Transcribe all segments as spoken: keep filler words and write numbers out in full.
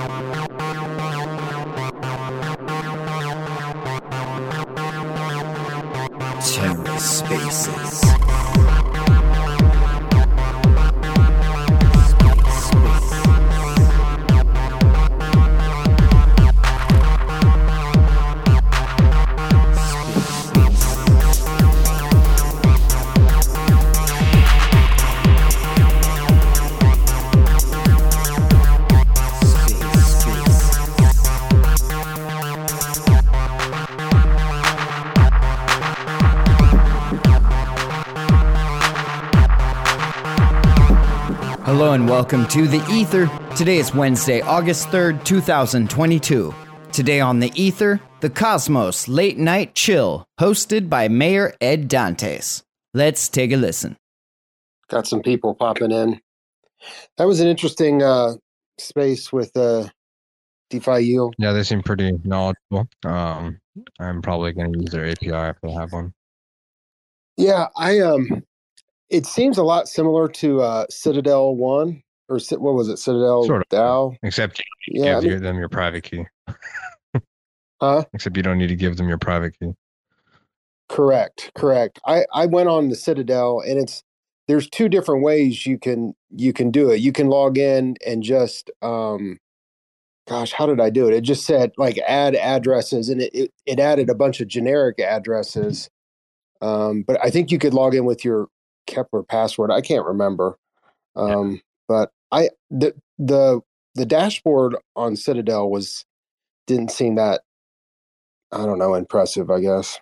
TerraSpaces. Hello and welcome to The Ether. Today is Wednesday, August third, two thousand twenty-two. Today on The Ether, The Cosmos Late Night Chill, hosted by Mayor Ed Dantes. Let's take a listen. Got some people popping in. That was an interesting uh, space with uh, DeFi Yield. Yeah, they seem pretty knowledgeable. Um, I'm probably going to use their A P I if they have one. Yeah, I um, it seems a lot similar to uh, Citadel One or what was it, Citadel Sort of, DAO? Except you Yeah, give I mean, your- them your private key. huh? Except you don't need to give them your private key. Correct, correct. I I went on the Citadel, and it's there's two different ways you can you can do it. You can log in and just um, gosh, how did I do it? It just said like add addresses, and it it, it added a bunch of generic addresses. Um, but I think you could log in with your Kepler password. I can't remember. Um, yeah. But I the the the dashboard on Citadel was didn't seem that, I don't know, impressive, I guess.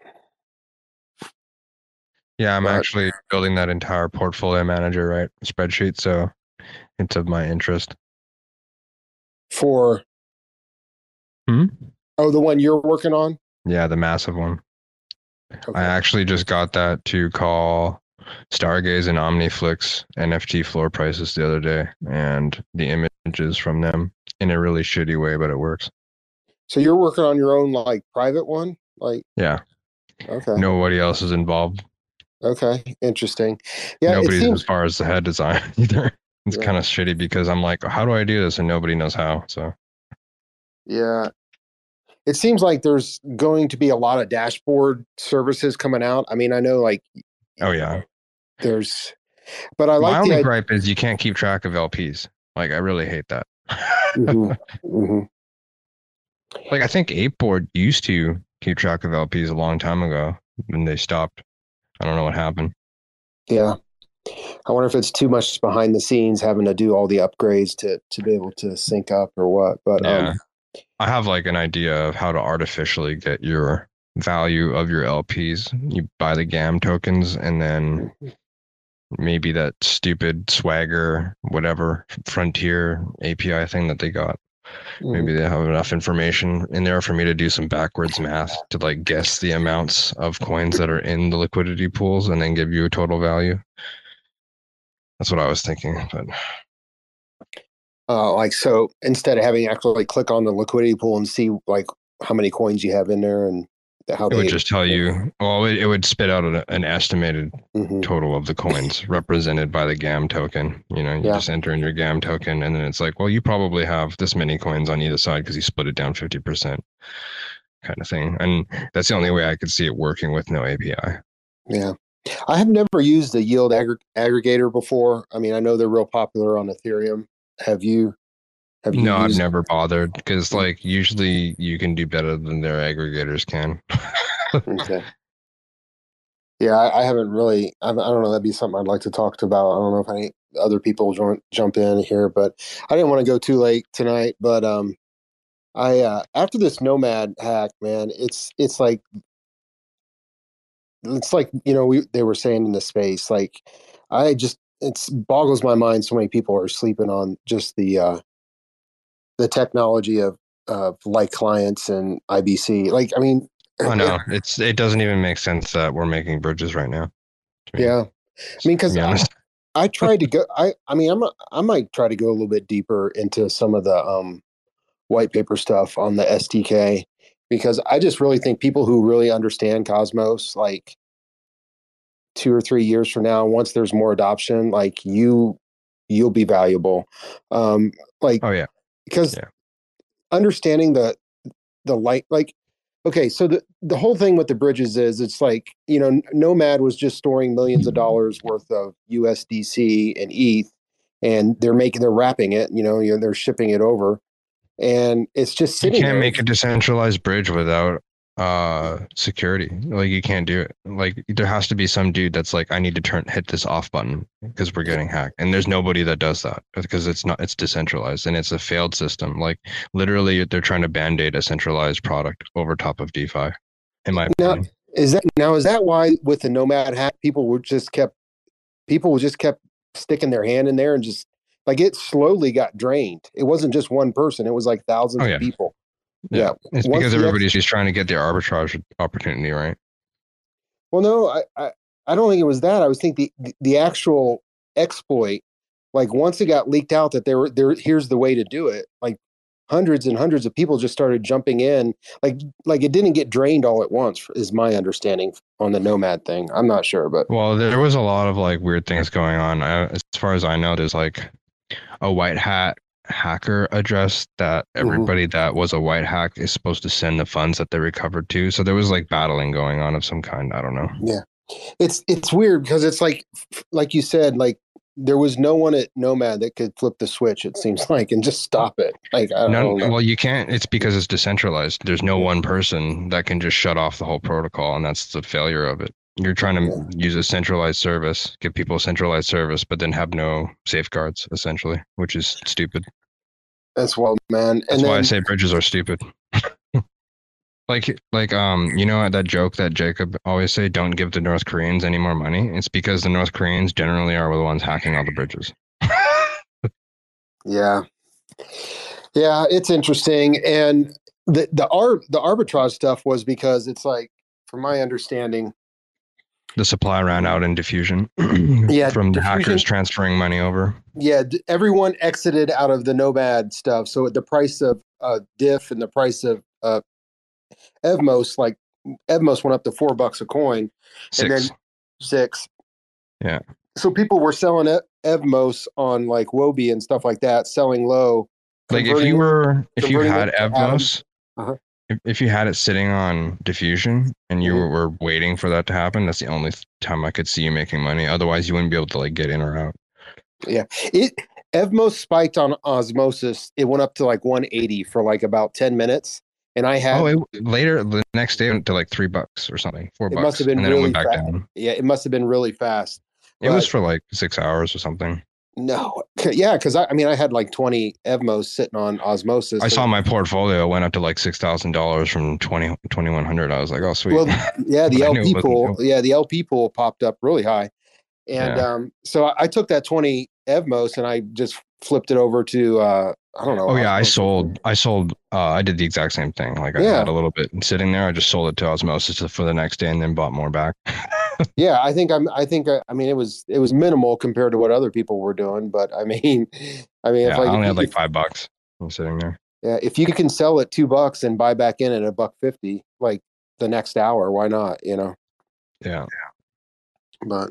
Yeah, I'm But, actually building that entire portfolio manager, right? Spreadsheet, so it's of my interest. For Hmm? Oh, the one you're working on? Yeah, the massive one. Okay. I actually just got that to call Stargaze and OmniFlix N F T floor prices the other day, and the images from them in a really shitty way, but it works. So you're working on your own like private one? Like Yeah. Okay. Nobody else is involved. Okay. Interesting. Yeah. Nobody's it seems, as far as the head design either. It's Yeah. kind of shitty because I'm like, how do I do this? And nobody knows how. So yeah. It seems like there's going to be a lot of dashboard services coming out. I mean, I know like oh yeah. there's but I My like only the idea. gripe is you can't keep track of L Ps. Like I really hate that. Mhm, mhm. Like I think Apeboard used to keep track of L Ps a long time ago when they stopped. I don't know what happened. Yeah. I wonder if it's too much behind the scenes having to do all the upgrades to to be able to sync up or what. But Yeah. um I have like an idea of how to artificially get your value of your L Ps. You buy the G A M tokens and then maybe that stupid Swagger, whatever, Frontier A P I thing that they got. Maybe they have enough information in there for me to do some backwards math to like guess the amounts of coins that are in the liquidity pools and then give you a total value. That's what I was thinking. But uh like so instead of having to actually click on the liquidity pool and see like how many coins you have in there and how it they would just tell you, well, it, it would spit out an, an estimated Mhm. total of the coins represented by the G A M token. You know, you Yeah. just enter in your G A M token and then it's like, well, you probably have this many coins on either side because you split it down fifty percent kind of thing. And that's the only way I could see it working with no A P I. Yeah. I have never used a yield aggr- aggregator before. I mean, I know they're real popular on Ethereum. Have you? Have you No, I've used- never bothered because like usually you can do better than their aggregators can. Okay. Yeah, I, I haven't really. I, I don't know. That'd be something I'd like to talk to about. I don't know if any other people join, jump in here, but I didn't want to go too late tonight. But um, I uh, after this Nomad hack, man, it's it's like it's like you know we they were saying in the space. Like I just it's boggles my mind. So many people are sleeping on just the uh, the technology of of like clients and I B C. Like I mean, I know it's it doesn't even make sense that we're making bridges right now. I mean, yeah. I mean, because to be honest. I tried to go. I I mean, I'm a, I might try to go a little bit deeper into some of the um, white paper stuff on the S D K because I just really think people who really understand Cosmos, like two or three years from now, once there's more adoption, like you, you'll be valuable. Um, like, Oh yeah, because yeah. understanding the the light, like, okay, so the the whole thing with the bridges is it's like, you know, Nomad was just storing millions of dollars worth of U S D C and E T H, and they're making they're wrapping it, you know, you know, they're shipping it over, and it's just You sitting can't there. make a decentralized bridge without uh security. Like you can't do it. Like there has to be some dude that's like, I need to turn hit this off button because we're getting hacked. And there's nobody that does that because it's not it's decentralized and it's a failed system. Like literally they're trying to band-aid a centralized product over top of DeFi, in my Now, opinion. is that now is that why with the Nomad hack people were just kept people just kept sticking their hand in there and just like it slowly got drained. It wasn't just one person, it was like thousands Oh, yeah. of people. Yeah. Yeah. It's Once because the ex- everybody's just trying to get their arbitrage opportunity, right? Well, no, I, I, I don't think it was that. I was thinking the the actual exploit, like once it got leaked out that there were there here's the way to do it, like hundreds and hundreds of people just started jumping in. Like like it didn't get drained all at once, is my understanding on the Nomad thing. I'm not sure, but Well, there was a lot of like weird things going on. I, as far as I know, there's like a white hat hacker address that everybody that was a white hack is supposed to send the funds that they recovered to. So there was like battling going on of some kind. I don't know. Yeah, it's it's weird because it's like like you said, like there was no one at Nomad that could flip the switch. It seems like and just stop it. Like I don't, I don't None, know. well, you can't. It's because it's decentralized. There's no one person that can just shut off the whole protocol, and that's the failure of it. You're trying to Yeah. use a centralized service, give people a centralized service, but then have no safeguards, essentially, which is stupid. That's wild, man. That's And why then I say bridges are stupid. Like, like, um, you know that joke that Jacob always say, "Don't give the North Koreans any more money." It's because the North Koreans generally are the ones hacking all the bridges. yeah, yeah, it's interesting. And the the ar- the arbitrage stuff was because it's like, from my understanding, The supply ran out in diffusion. Yeah, from the diffusion- hackers transferring money over. yeah, d- everyone exited out of the Nomad stuff. So the price of uh, Diff and the price of uh, Evmos, like Evmos went up to four bucks a coin, and Six. then six. Yeah. So people were selling E- Evmos on like Wobie and stuff like that, selling low. Like if converting you it- were, if you converting had it to Atom. Evmos, Uh-huh. if, if you had it sitting on diffusion and you Mhm. were waiting for that to happen, that's the only th- time I could see you making money. Otherwise, you wouldn't be able to like get in or out. It Evmos spiked on Osmosis. It went up to like one eighty for like about ten minutes, and I had Oh, it, later the next day it went to like three bucks or something, four It bucks, must have been and then really it went back fast. down. Yeah, it must have been really fast. It was But- for like six hours or something. No, yeah, because I, I mean, I had like twenty Evmos sitting on Osmosis. I saw and- my portfolio went up to like six thousand dollars from twenty twenty one hundred. I was like, oh sweet. Well, yeah, the I L knew it P wasn't pool, real. yeah, the L P pool popped up really high, and Yeah. um, so I, I took that twenty Evmos and I just flipped it over to uh, I don't know. Oh yeah, I Osmosis. sold. I sold. Uh, I did the exact same thing. Like I Yeah. had a little bit sitting there. I just sold it to Osmosis for the next day, and then bought more back. Yeah, I think I'm. I think I, I mean it was it was minimal compared to what other people were doing, but I mean, I mean, Yeah, if like, I only if, had like if- five bucks. I'm sitting there. yeah, if you can sell it two bucks and buy back in at a buck fifty, like the next hour, why not? You know. Yeah. But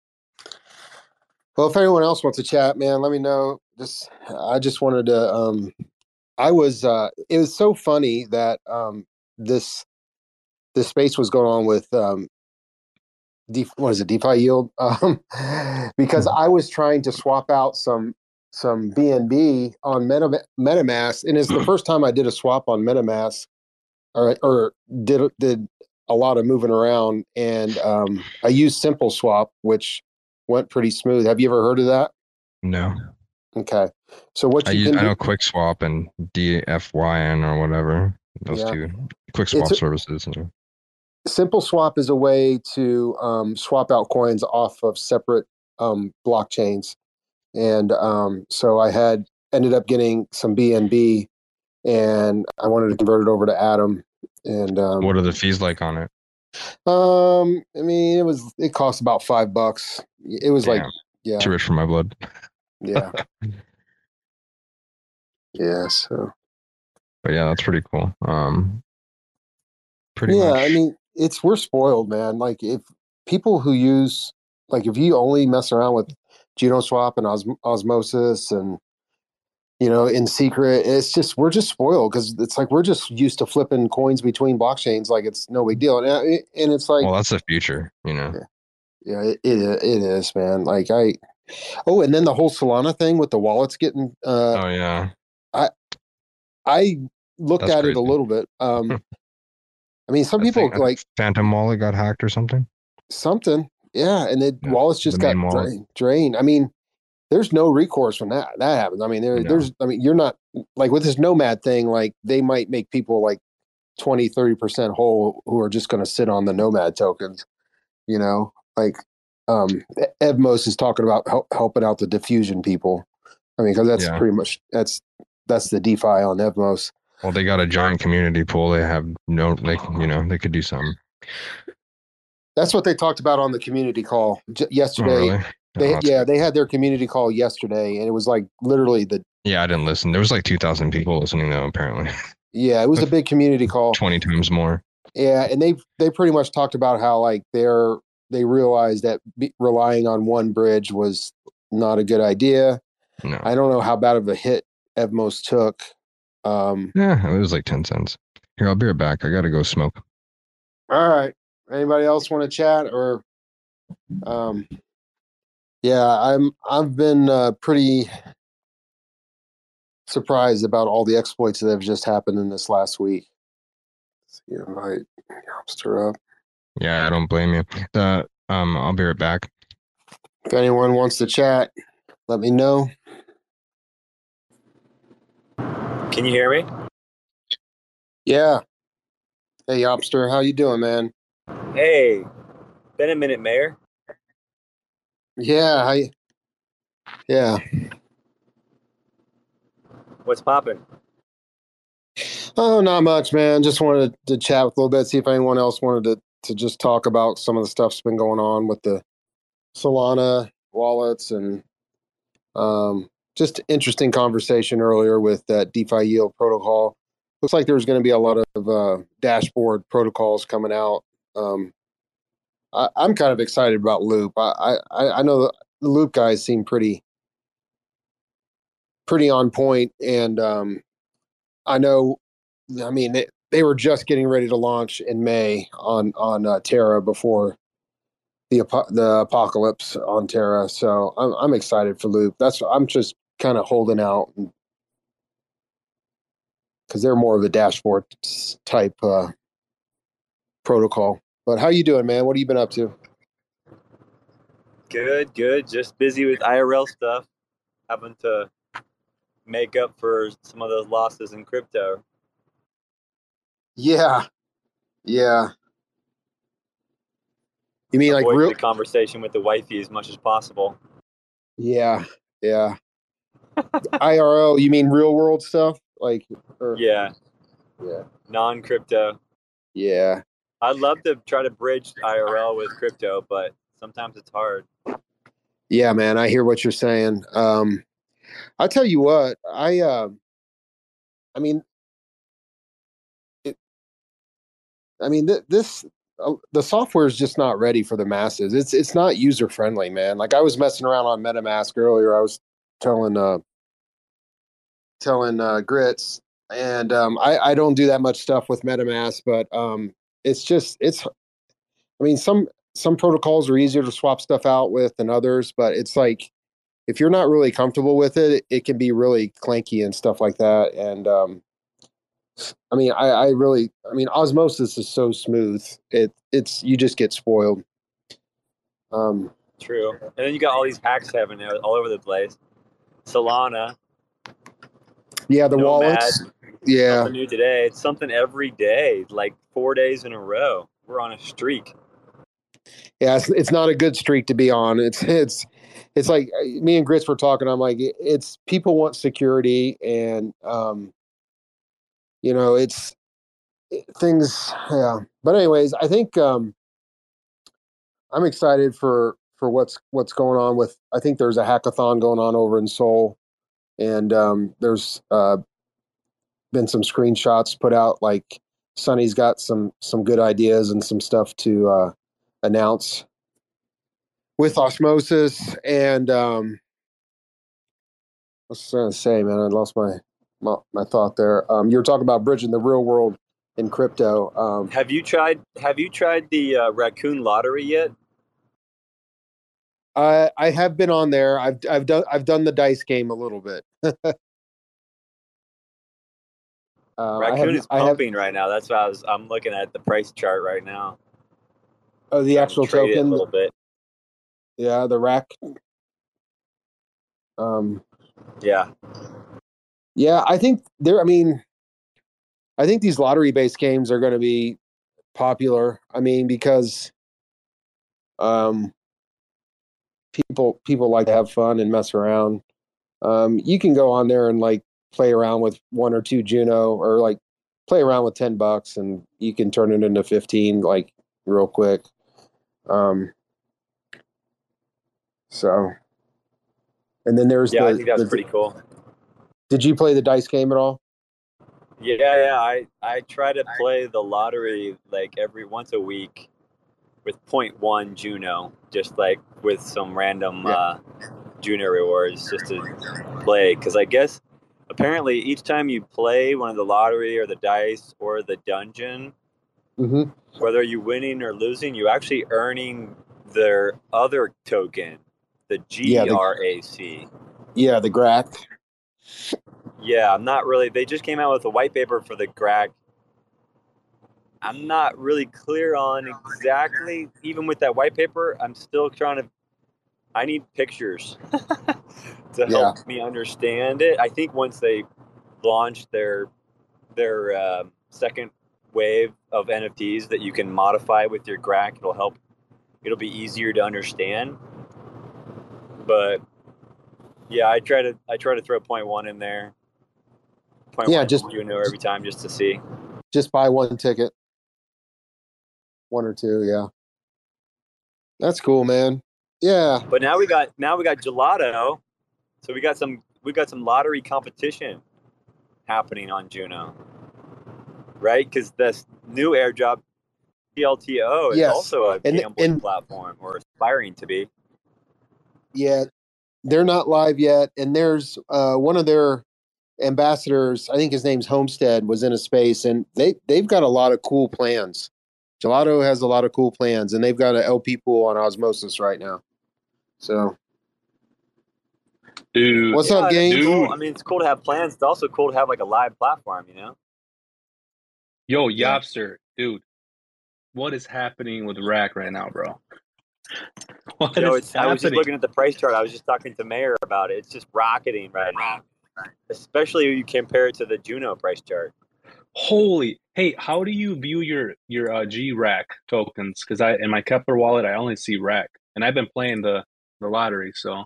well, if anyone else wants to chat, man, let me know. Just I just wanted to. Um, I was. Uh, it was so funny that um, this this space was going on with um, De- what is it, DeFi yield? Um, because I was trying to swap out some some B N B on Meta, MetaMask, and it's the first time I did a swap on MetaMask, or or did did a lot of moving around, and um, I used Simple Swap, which went pretty smooth. Have you ever heard of that? No. Okay, so what I you use. can I do? know Quick Swap and D F Y N or whatever. Those Yeah. two Quick Swap It's a- services. Simple Swap is a way to um, swap out coins off of separate um, blockchains, and um, so I had ended up getting some B N B, and I wanted to convert it over to Atom. And um, What are the fees like on it? um, I mean, it was it cost about five bucks. It was like Damn. yeah, Too rich for my blood. yeah, yeah. So But yeah, that's pretty cool. Um, pretty yeah, much. I mean, it's we're spoiled, man. Like if people who use like if you only mess around with GenoSwap and Os- Osmosis and you know, in secret. It's just, we're just spoiled because it's like we're just used to flipping coins between blockchains like it's no big deal. And, uh, and it's like, Well, that's the future, you know. yeah, yeah it, it, it is, man. Like I, oh, and then the whole Solana thing with the wallets getting, uh, Oh yeah, I, I looked that's at it a crazy. little bit. Um, I mean, some I people think, I think like Phantom Wallet got hacked or something. something, yeah, and the Yeah, wallets the just got main wallet. drained. drained. I mean, there's no recourse when that that happens. I mean, there, No. there's, I mean, you're not like with this Nomad thing. Like they might make people like twenty, thirty percent whole who are just going to sit on the Nomad tokens. You know, like um, Evmos is talking about help, helping out the diffusion people. I mean, because that's Yeah. pretty much that's that's the DeFi on Evmos. Well, they got a giant community pool. They have no, like, you know, they could do something. That's what they talked about on the community call j- Oh, yesterday. really? They, Oh, that's yeah, good. they had their community call yesterday, and it was like literally the Yeah, I didn't listen. There was like two thousand people listening though, apparently. yeah, it was a big community call. twenty times more. Yeah, and they they pretty much talked about how like they're they realized that be, relying on one bridge was not a good idea. No. I don't know how bad of a hit Evmos took. Um, Yeah, it was like ten cents. Here, I'll be right back. I got to go smoke. all right. Anybody else want to chat or um yeah, I'm I've been uh, pretty surprised about all the exploits that have just happened in this last week. Let's see, invite Yopster up. Yeah, I don't blame you. Uh, um, I'll be right back. If anyone wants to chat, let me know. Can you hear me? Yeah. Hey, Yopster, how you doing, man? Hey, been a minute, Mayor. Yeah, how you? Yeah. What's popping? Oh, not much, man. Just wanted to chat a little bit, see if anyone else wanted to to just talk about some of the stuff's been going on with the Solana wallets and um, just interesting conversation earlier with that DeFi yield protocol. Looks like there's going to be a lot of uh, dashboard protocols coming out. Um, I, I'm kind of excited about Loop. I I, I know the Loop guys seem pretty pretty on point, and um, I know. I mean, they, they were just getting ready to launch in May on on uh, Terra before the the apocalypse on Terra. So I'm I'm excited for Loop. That's I'm just kind of holding out because they're more of a dashboard type uh, protocol. But how you doing, man? What have you been up to? Good, good. Just busy with I R L stuff. Having to make up for some of those losses in crypto. Yeah, yeah. You mean Avoid like real? the conversation with the wifey as much as possible. Yeah, yeah. I R L. You mean real world stuff? Like, or, Yeah, yeah, non-crypto. yeah. I'd love to try to bridge I R L with crypto, but sometimes it's hard. Yeah, man. I hear what you're saying. Um, I'll tell you what. I, uh, I mean, it, I mean, th- this uh, the software is just not ready for the masses. It's it's not user friendly, man. Like I was messing around on MetaMask earlier. I was telling uh telling uh, Grits, and um, I I don't do that much stuff with MetaMask, but um, it's just it's. I mean, some some protocols are easier to swap stuff out with than others, but it's like if you're not really comfortable with it, it can be really clanky and stuff like that. And um, I mean, I, I really, I mean, osmosis is so smooth. It it's you just get spoiled. Um, True. And then you got all these hacks happening all over the place. Solana. yeah, the Nomad, wallets. Yeah, something new today. It's something every day, like four days in a row. We're on a streak. yeah. It's, it's not a good streak to be on. It's it's it's like me and Grits were talking. I'm like, it's people want security, and um, you know, it's things. Yeah, but anyways, I think um, I'm excited for for what's what's going on with. I think there's a hackathon going on over in Seoul, and um, there's uh, been some screenshots put out. Like Sonny's got some some good ideas and some stuff to uh, announce with osmosis, and um, was I gonna say, man? I lost my my, my thought there. Um, you were talking about bridging the real world in crypto. Um, Have you tried have you tried the uh, raccoon lottery yet? I I have been on there. I've I've done I've done the dice game a little bit. um, I have Raccoon is I have pumping right now. That's why I was I'm looking at the price chart right now. oh, the Trying to actual trade it a token. little bit. Yeah, the rack. Um, Yeah. yeah, I think there. I mean, I think these lottery based games are going to be popular. I mean, because um, people people like to have fun and mess around. Um, you can go on there and like play around with one or two Juno, or like play around with ten bucks, and you can turn it into fifteen like real quick. Um, so, and then there's Yeah, I the, think that's the pretty cool. Did you play the dice game at all? Yeah, yeah. I, I try to play the lottery like every once a week with point one Juno, just like with some random Yeah. uh, Juno rewards just to play. Because I guess apparently each time you play one of the lottery or the dice or the dungeon, Mm-hmm. whether you're winning or losing, you're actually earning their other token, the Yeah, the G R A C. yeah the Grack. Yeah, I'm not really. They just came out with a white paper for the G R A C. I'm not really clear on exactly, even with that white paper, I'm still trying to. I need pictures to Yeah. help me understand it. I think once they launch their their uh, second wave of N F Ts that you can modify with your G R A C, it'll help. It'll be easier to understand. But yeah, I try to I try to throw point one in there. Point Yeah, one just from Juno every time just to see. just buy one ticket, one or two. Yeah, that's cool, man. Yeah, But now we got now we got gelato, so we got some we got some lottery competition happening on Juno, right? Because this new airdrop P L T O is yes, also a and gambling and platform, or aspiring to be. yeah, they're not live yet. And there's uh, one of their ambassadors. I think his name's Homestead. Was in a space, and they they've got a lot of cool plans. Gelato has a lot of cool plans, and they've got an L P pool on Osmosis right now. So, Dude, what's Yeah, up, that's Gaines? cool. dude. I mean, it's cool to have plans. It's also cool to have like a live platform, you know? Yo, Yeah. Yopster, dude. What is happening with Rack right now, bro? What Joe, is it's. I was just happening? looking at the price chart. I was just talking to Mayor about it. It's just rocketing right now, especially when you compare it to the Juno price chart. Holy, hey, how do you view your your uh, G Rack tokens? Because I in my Kepler wallet, I only see Rack, and I've been playing the the lottery. So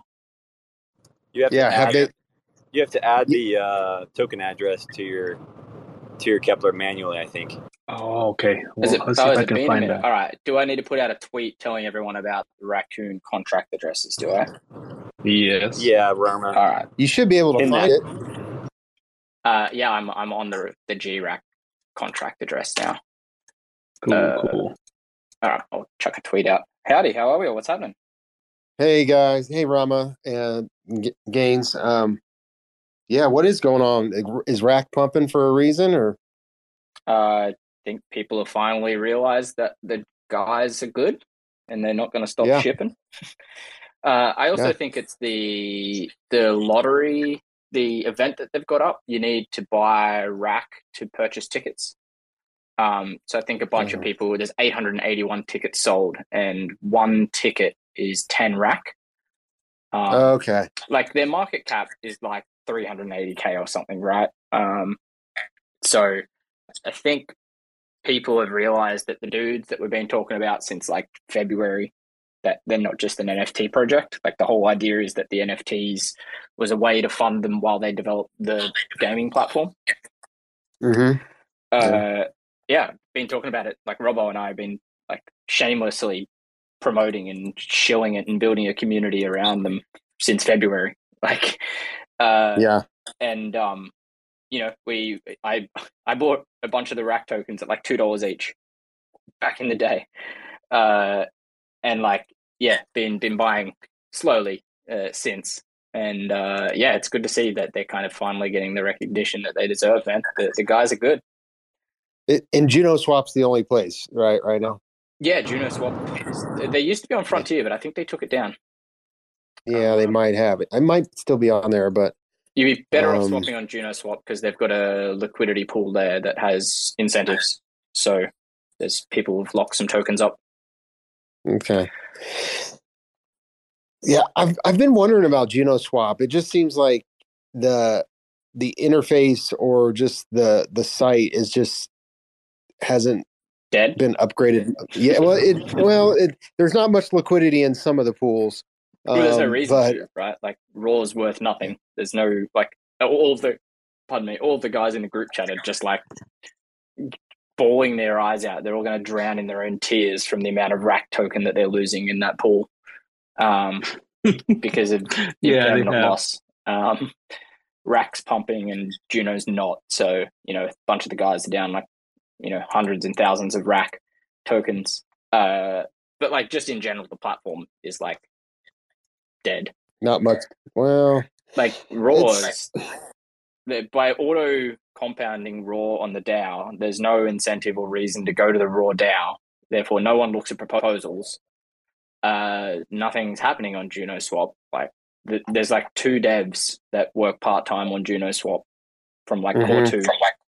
You have Yeah, to have add. they? You have to add Ye- the uh, token address to your to your Kepler manually, I think. oh, okay. Has Well, it, let's see oh, if has I it can been a find minute? that. All right. Do I need to put out a tweet telling everyone about the raccoon contract addresses? Do I? Yes. Yeah, Rama. All right. You should be able to In find that. it. Uh, yeah, I'm I'm on the the G RAC contract address now. Cool, Uh, cool. All right. I'll chuck a tweet out. Howdy. How are we? What's happening? Hey guys, hey Rama and G- Gaines. Um, yeah, what is going on? Is Rack pumping for a reason, or Uh, I think people have finally realized that the guys are good, and they're not going to stop Yeah. shipping. Uh, I also Yeah. think it's the the lottery, the event that they've got up. You need to buy Rack to purchase tickets. Um, so I think a bunch of Uh-huh. people, there's eight hundred eighty-one tickets sold, and one ticket is ten Rack. Um, okay? like their market cap is like three hundred eighty K or something, right? Um, so I think people have realized that the dudes that we've been talking about since like February, that they're not just an N F T project. Like the whole idea is that the N F Ts was a way to fund them while they develop the gaming platform. Mm-hmm. Uh, Yeah. yeah, been talking about it. Like Robbo and I have been like shamelessly promoting and shilling it and building a community around them since February. Like, uh, Yeah. and um, you know, we I I bought a bunch of the Rack tokens at like two dollars each back in the day, uh, and like yeah, been been buying slowly uh, since. And uh, yeah, it's good to see that they're kind of finally getting the recognition that they deserve, man. The, the guys are good. It, and Juno Swap's the only place, right? Right now. Yeah, Juno Swap. They used to be on Frontier, but I think they took it down. Yeah, um, they might have it. I might still be on there, but you'd be better um, off swapping on Juno Swap because they've got a liquidity pool there that has incentives. So there's people who've locked some tokens up. Okay. Yeah, I've I've been wondering about Juno Swap. It just seems like the the interface or just the the site is just hasn't dead been upgraded. Yeah, well, it well, it, there's not much liquidity in some of the pools. Um, well, there's no reason but, to, right? Like raw is worth nothing. There's no like all of the, pardon me, all of the guys in the group chat are just like bawling their eyes out. They're all going to drown in their own tears from the amount of rack token that they're losing in that pool, um, because of yeah, impermanent loss. Um, Rack's pumping and Juno's not. So you know, a bunch of the guys are down like you know hundreds and thousands of rack tokens. Uh, but like just in general, the platform is like dead. Not much. Well, like raw is, by auto compounding raw on the DAO, there's no incentive or reason to go to the raw DAO. Therefore, no one looks at proposals. Uh, nothing's happening on Juno Swap. Like th- there's like two devs that work part time on Juno Swap from like mm-hmm. core two.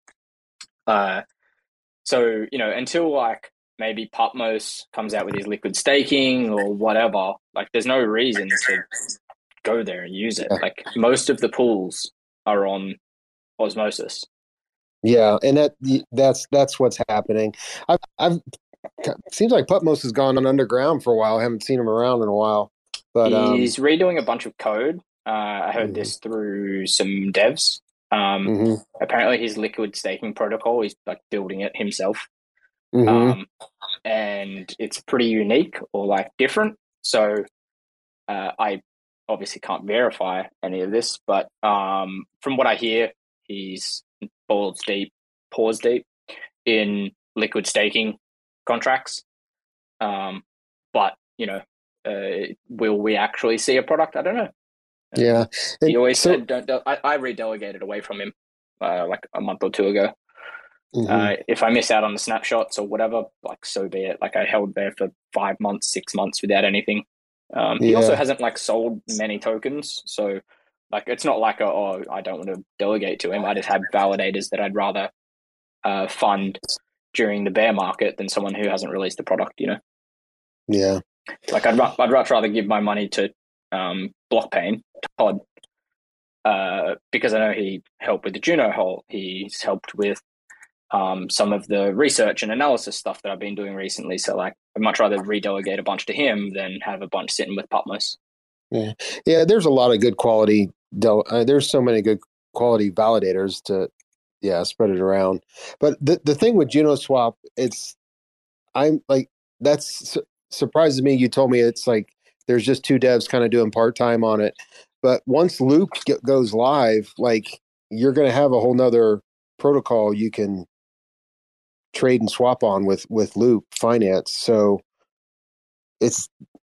Uh, so you know until like maybe Putmos comes out with his liquid staking or whatever, like there's no reason to go there and use it. Like most of the pools are on Osmosis. Yeah, and that that's that's what's happening. I've, I've seems like Putmos has gone on underground for a while. I haven't seen him around in a while. But he's um, redoing a bunch of code. Uh, I heard mm-hmm. this through some devs. Um, mm-hmm. Apparently, his liquid staking protocol, he's like building it himself. Mm-hmm. Um, and it's pretty unique or like different. So uh, I obviously can't verify any of this, but um, from what I hear, he's balls deep, paws deep in liquid staking contracts. Um, but you know, uh, will we actually see a product? I don't know. Yeah, and he always so, said, "Don't." don't I, I redelegated away from him uh, like a month or two ago. Mm-hmm. Uh, if I miss out on the snapshots or whatever, like so be it. Like I held there for five months, six months without anything. Um, he yeah. also hasn't like sold many tokens, so like it's not like a, oh I don't want to delegate to him. I just have validators that I'd rather uh, fund during the bear market than someone who hasn't released the product. You know. Yeah. Like I'd I'd much rather give my money to um, Blockpain Todd uh, because I know he helped with the Juno hole. He's helped with Um, some of the research and analysis stuff that I've been doing recently. So like I'd much rather redelegate a bunch to him than have a bunch sitting with Putmos. Yeah. Yeah. There's a lot of good quality. Del- uh, there's so many good quality validators to, yeah, spread it around. But the, the thing with Juno Swap, it's, I'm like, that's su- surprises me. You told me it's like, there's just two devs kind of doing part-time on it. But once Loop get, goes live, like you're going to have a whole nother protocol you can trade and swap on with with Loop Finance. So it's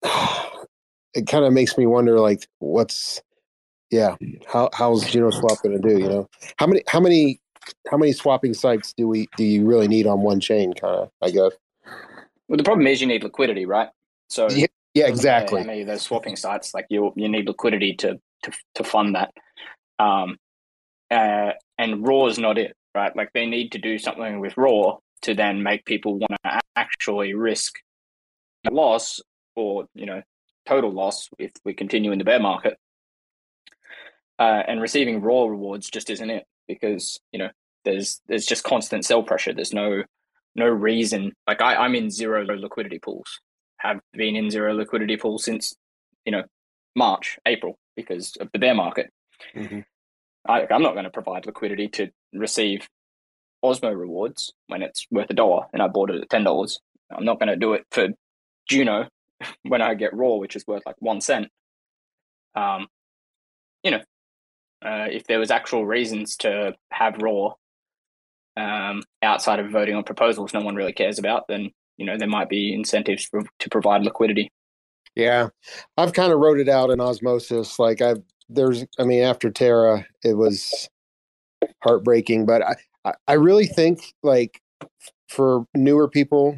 it kind of makes me wonder like what's yeah how how's Juno Swap going to do, you know? How many how many how many swapping sites do we do you really need on one chain, kind of, I guess? Well, the problem is you need liquidity, right? So yeah, yeah exactly. How many of those swapping sites, like you you need liquidity to to to fund that. Um uh and Raw is not it, right? Like they need to do something with Raw to then make people want to actually risk a loss or, you know, total loss if we continue in the bear market. Uh, and receiving raw rewards just isn't it, because, you know, there's there's just constant sell pressure. There's no no reason. Like I, I'm in zero liquidity pools, have been in zero liquidity pools since, you know, March, April, because of the bear market. Mm-hmm. I, I'm not going to provide liquidity to receive Osmo rewards when it's worth a dollar and I bought it at ten dollars. I'm not going to do it for Juno when I get raw, which is worth like one cent. Um, you know, uh, if there was actual reasons to have raw um, outside of voting on proposals no one really cares about, then, you know, there might be incentives for, to provide liquidity. Yeah, I've kind of wrote it out in Osmosis. Like I've there's, I mean, after Terra, it was heartbreaking, but I, I, I really think like for newer people,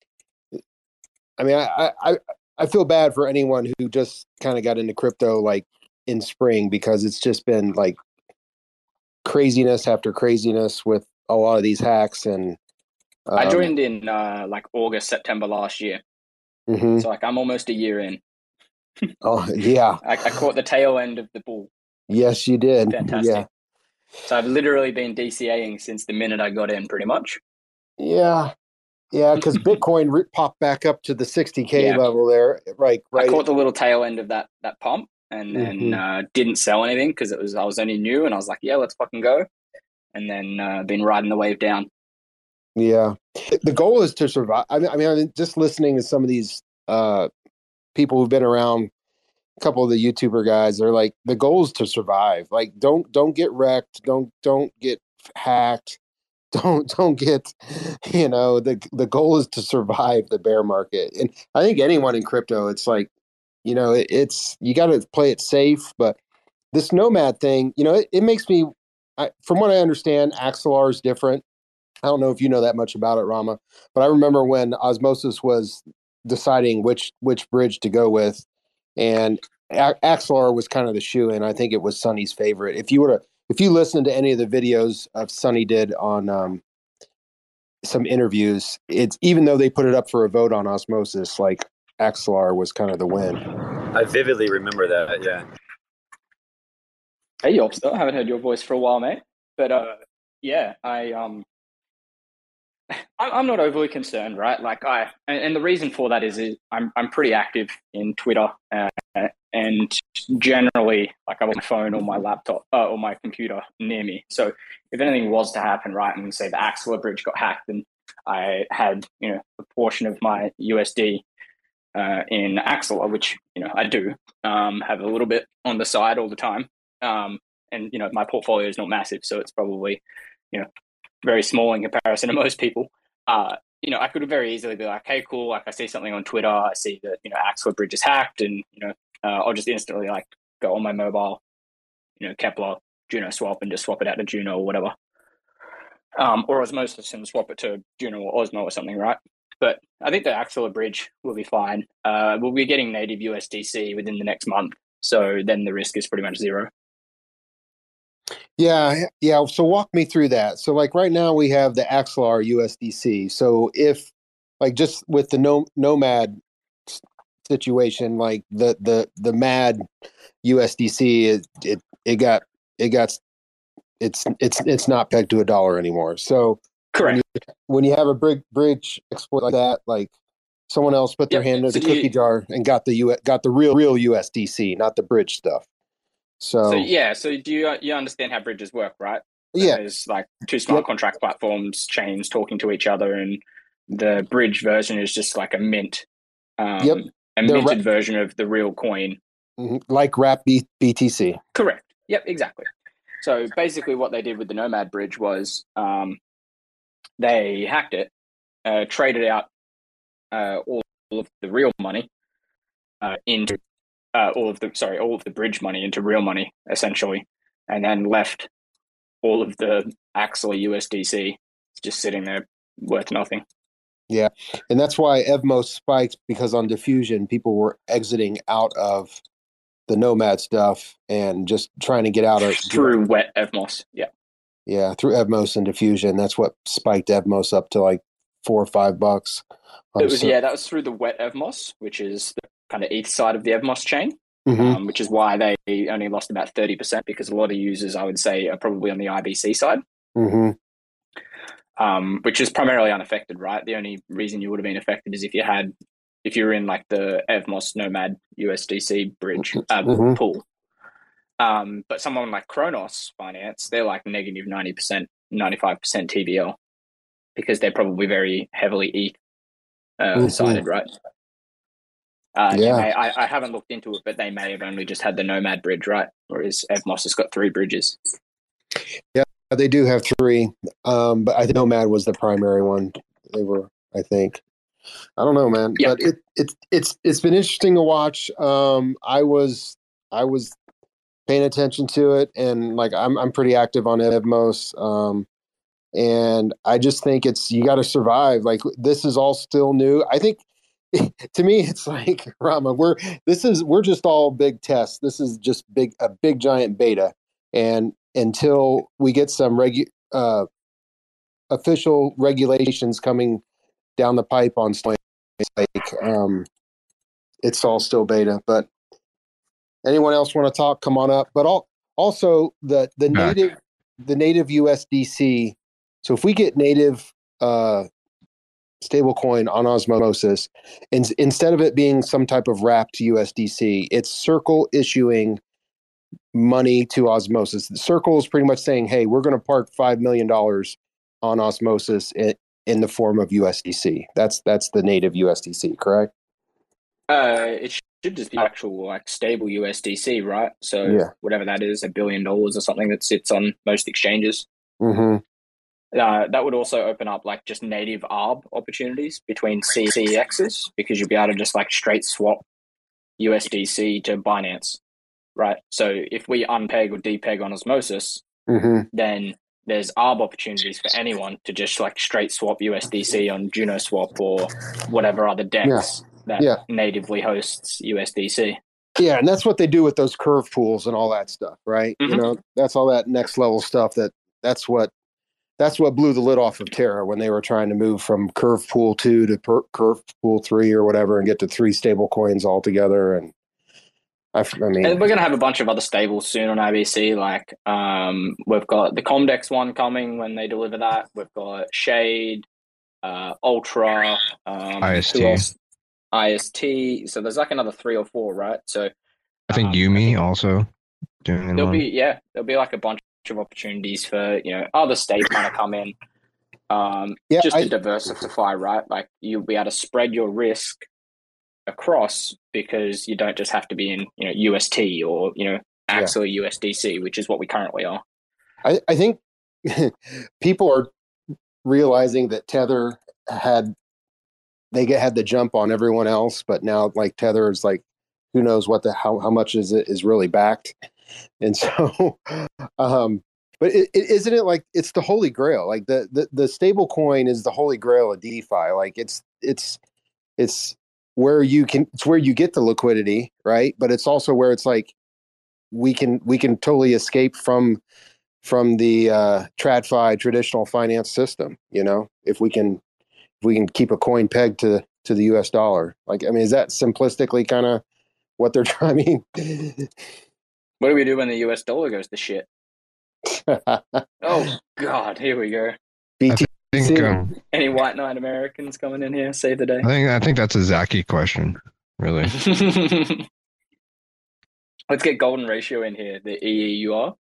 I mean, I, I, I feel bad for anyone who just kind of got into crypto like in spring, because it's just been like craziness after craziness with a lot of these hacks. And um, I joined in uh, like August, September last year. Mm-hmm. So like I'm almost a year in. Oh yeah. I, I caught the tail end of the bull. Yes, you did. Fantastic. Yeah. So I've literally been DCAing since the minute I got in, pretty much. Yeah. Yeah, because Bitcoin re- popped back up to the sixty K Yeah. level there. Right, right. I caught the little tail end of that that pump, and then Mhm. uh, didn't sell anything because it was I was only new, and I was like, yeah, let's fucking go. And then uh, been riding the wave down. Yeah. The goal is to survive. I mean, I mean, I mean, just listening to some of these uh, people who've been around, a couple of the YouTuber guys, they're like, the goal is to survive. Like, don't don't get wrecked. Don't don't get hacked. Don't don't get, you know, the the goal is to survive the bear market. And I think anyone in crypto, it's like, you know, it, it's you got to play it safe. But this Nomad thing, you know, it, it makes me, I, from what I understand, Axelar is different. I don't know if you know that much about it, Rama, but I remember when Osmosis was deciding which which bridge to go with, and A- Axelar was kind of the shoe in. I think it was Sonny's favorite. If you were to, if you listen to any of the videos of Sonny did on um, some interviews, it's even though they put it up for a vote on Osmosis, like Axelar was kind of the win. I vividly remember that. Yeah. Hey, Yobster, I haven't heard your voice for a while, mate. But uh, yeah, I um, I'm not overly concerned, right? Like I, and the reason for that is, is I'm I'm pretty active in Twitter, uh, and generally, like I have my phone or my laptop uh, or my computer near me. So if anything was to happen, right, and say the Axelar bridge got hacked, and I had, you know, a portion of my U S D uh, in Axelar, which, you know, I do um, have a little bit on the side all the time, um, and you know, my portfolio is not massive, so it's probably, you know, very small in comparison to most people. Uh, you know, I could very easily be like, hey, cool, like I see something on Twitter, I see that, you know, Axelar bridge is hacked, and, you know, uh, I'll just instantly like go on my mobile, you know, Kepler, Juno swap, and just swap it out to Juno or whatever. Um, or Osmosis and swap it to Juno or Osmo or something, right? But I think the Axelar bridge will be fine. Uh, we'll be getting native U S D C within the next month, so then the risk is pretty much zero. Yeah, yeah. So walk me through that. So like right now we have the Axelar U S D C. So if like just with the no, Nomad situation, like the the the Mad U S D C, it it, it got it got it's it's it's not pegged to a dollar anymore. So Correct. When you, when you have a bridge bridge exploit like that, like someone else put their Yep. hand in So the do cookie you- jar and got the U got the real real U S D C, not the bridge stuff. So, So yeah, so do you you understand how bridges work, right? yeah, There's like two smart Yep. contract platforms, chains talking to each other, and the bridge version is just like a mint, um, Yep. a They're minted ra- version of the real coin. mhm, like Wrap B- BTC. Correct. Yep, exactly. So basically, what they did with the Nomad bridge was um, they hacked it, uh, traded out uh, all of the real money uh, into uh, all of the sorry, all of the bridge money into real money, essentially, and then left all of the Axelar U S D C just sitting there worth nothing. Yeah, and that's why Evmos spiked, because on diffusion, people were exiting out of the Nomad stuff and just trying to get out of Through wet Evmos. Yeah. Yeah, through Evmos and diffusion. That's what spiked Evmos up to like four or five bucks. It was, yeah, that was through the wet Evmos, which is the kind of E T H side of the Evmos chain, Mm-hmm. um, which is why they only lost about thirty percent, because a lot of users, I would say, are probably on the I B C side. Mm-hmm. Um, which is primarily unaffected, right? The only reason you would have been affected is if you had, if you were in like the Evmos Nomad U S D C bridge uh, Mhm. pool. Um, but someone like Kronos Finance, they're like negative ninety percent, ninety-five percent T B L, because they're probably very heavily E T H uh, Mhm. sided, right? Uh, they Yeah. may, I, I haven't looked into it, but they may have only just had the Nomad bridge, right? Whereas Evmos has got three bridges. They do have three, um, but I think Nomad was the primary one. They were, I think. I don't know, man, Yeah. but it, it it's it's been interesting to watch. Um, I was I was paying attention to it, and like I'm I'm pretty active on Evmos. Um, and I just think it's you got to survive. Like this is all still new. I think to me it's like Rama. We're this is we're just all big tests. This is just big a big giant beta, and until we get some regu- uh, official regulations coming down the pipe on Sling, like um, it's all still beta. But anyone else want to talk? Come on up. But all, also the the Back. native the native U S D C. So if we get native uh, stablecoin on osmosis, in, instead of it being some type of wrapped U S D C, it's Circle issuing money to osmosis. The Circle is pretty much saying, "Hey, we're going to park five million dollars on osmosis in, in the form of U S D C." That's that's the native U S D C, correct? Uh, it should just be actual like stable U S D C, right? So Yeah. whatever that is, a billion dollars or something that sits on most exchanges. Mm-hmm. Uh, that would also open up like just native arb opportunities between C C Xs because you'd be able to just like straight swap U S D C to Binance, right? So if we unpeg or depeg on osmosis, Mm-hmm. then there's arb opportunities for anyone to just like straight swap U S D C on JunoSwap or whatever other DEX that Yeah. natively hosts U S D C. Yeah, and that's what they do with those curve pools and all that stuff, right? Mhm. You know, that's all that next level stuff. That that's what that's what blew the lid off of Terra when they were trying to move from curve pool two to per, curve pool three or whatever, and get to three stable coins altogether. And I, I mean, And we're going to have a bunch of other stables soon on I B C. Like um, we've got the Comdex one coming when they deliver that. We've got Shade, uh, Ultra, um, I S T. who else? I S T. So there's like another three or four, right? So I think um, Yumi I think also doing there'll one. be yeah, there'll be like a bunch of opportunities for you know other states kind of come in, um, Yeah, just I- to diversify, right? Like you'll be able to spread your risk across because you don't just have to be in you know U S T or you know Axel U S D C, which is what we currently are. I, I think people are realizing that Tether had they get had the jump on everyone else, but now like Tether is like who knows what the how how much is it is really backed, and so um, but it, it, isn't it like it's the holy grail? Like the the the stable coin is the holy grail of DeFi. Like it's it's it's where you can it's where you get the liquidity, right? But it's also where it's like we can we can totally escape from from the uh, TradFi traditional finance system. You know, if we can if we can keep a coin pegged to to the U S dollar. Like, I mean, is that simplistically kind of what they're trying? I mean, What do we do when the U S dollar goes to shit? Oh God, here we go. B T I think um, Any white knight Americans coming in here save the day? I think I think that's a Zaki question, really. Let's get golden ratio in here. The E E U R.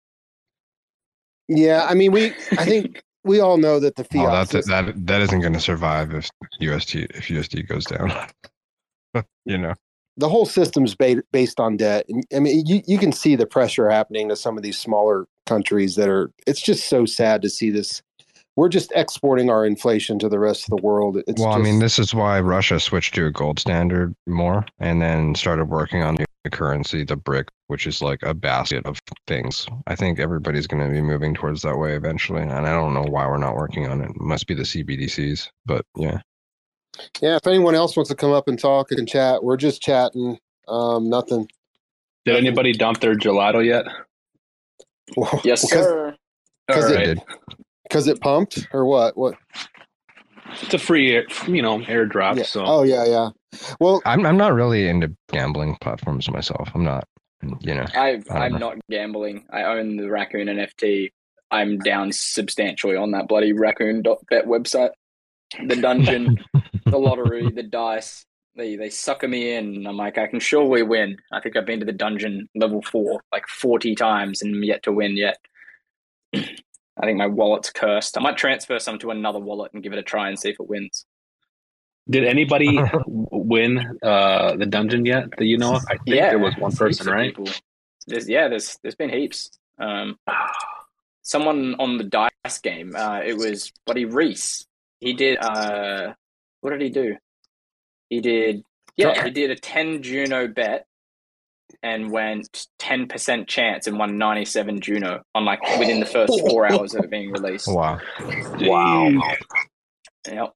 Yeah, I mean, we I think we all know that the fiat Oh, that's system, that that isn't going to survive if U S D if U S D goes down. You know, the whole system's ba- based on debt. And I mean, you, you can see the pressure happening to some of these smaller countries that are, it's just so sad to see this. We're just exporting our inflation to the rest of the world. It's well, just, I mean, this is why Russia switched to a gold standard more, and then started working on the currency, the brick, which is like a basket of things. I think everybody's going to be moving towards that way eventually, and I don't know why we're not working on it. It must be the C B D Cs, but yeah. yeah, if anyone else wants to come up and talk and chat, we're just chatting. Um, nothing. Did anybody dump their gelato yet? Yes, Because- sir. Because All it, right. did. because it pumped or what? What? It's a free, air, you know, airdrop. Yeah. So Oh yeah, yeah. Well, I'm I'm not really into gambling platforms myself. I'm not, you know. I've, I don't I'm know. not gambling. I own the Raccoon N F T. I'm down substantially on that bloody Raccoon dot bet website. The dungeon, the lottery, the dice. They they sucker me in. And I'm like, I can surely win. I think I've been to the dungeon level four like forty times and yet to win yet. I think my wallet's cursed. I might transfer some to another wallet and give it a try and see if it wins. did anybody w- win uh, the dungeon yet that you know of? I think Yeah, there was one heaps person, of right? people. There's yeah, there's there's been heaps. Um, someone on the dice game. Uh, it was Buddy Reese. He did. Uh, what did he do? He did. Yeah, he did a ten Juno bet, and went ten percent chance and won ninety-seven Juno on like within the first four hours of it being released. Wow. Wow. Yep.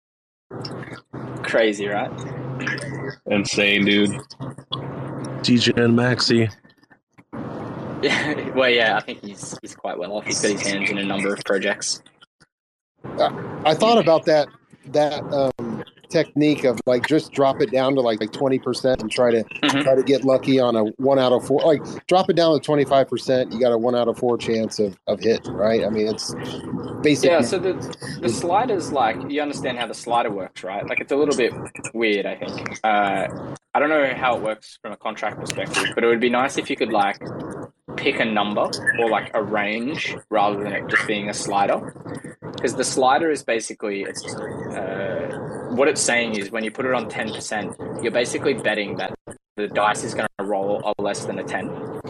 Crazy, right? Insane, dude. D J and Maxi. Yeah. Well, yeah, I think he's he's quite well off. He's got his hands in a number of projects. I thought about that that um, technique of like just drop it down to like like twenty percent and try to Mhm. try to get lucky on a one out of four. Like drop it down to twenty five percent, you got a one out of four chance of of hit, right? I mean, it's basic. Yeah, so the the sliders, like, you understand how the slider works, right? Like, it's a little bit weird, I think. Uh, I don't know how it works from a contract perspective, but it would be nice if you could, like, pick a number or, like, a range rather than it just being a slider. Because the slider is basically, it's uh, what it's saying is when you put it on ten percent, you're basically betting that the dice is going to roll a less than a ten.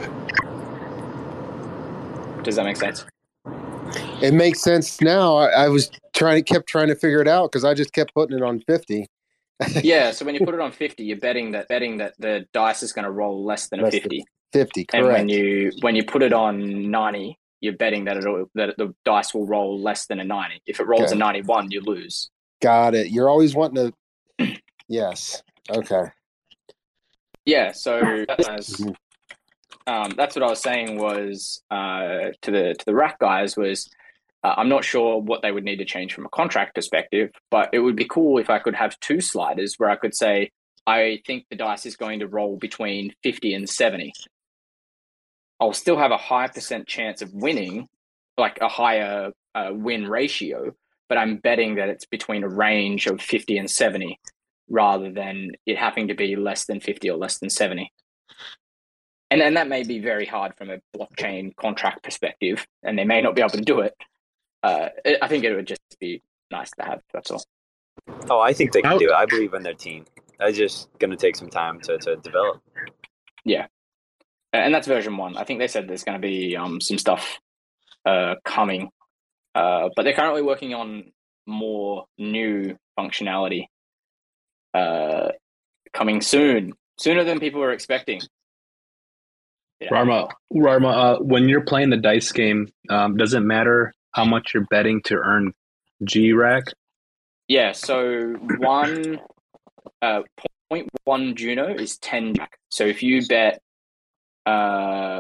Does that make sense? It makes sense now. I, I was trying to kept trying to figure it out because I just kept putting it on fifty. Yeah, so when you put it on fifty, you're betting that betting that the dice is going to roll less than a Less than- fifty. fifty, correct. And when you when you put it on ninety, you're betting that it that the dice will roll less than a ninety. If it rolls Okay. a ninety-one, you lose. Got it. You're always wanting to. Yes. Okay. Yeah, so that's, um, that's what I was saying was uh, to the to the rack guys was uh, I'm not sure what they would need to change from a contract perspective, but it would be cool if I could have two sliders where I could say I think the dice is going to roll between fifty and seventy. I'll still have a high percent chance of winning, like a higher uh, win ratio, but I'm betting that it's between a range of fifty and seventy rather than it having to be less than fifty or less than seventy. And then that may be very hard from a blockchain contract perspective, and they may not be able to do it. Uh, it I think it would just be nice to have, that's all. Oh, I think they can How- do it. I believe in their team. It's just going to take some time to, to develop. Yeah. And that's version one. I think they said there's going to be um, some stuff uh, coming, uh, but they're currently working on more new functionality uh, coming soon, sooner than people were expecting. Yeah. Rarma, Rarma, uh, when you're playing the dice game, um, does it matter how much you're betting to earn G rack? Yeah, so one uh, point one Juno is ten jack. So if you bet, uh,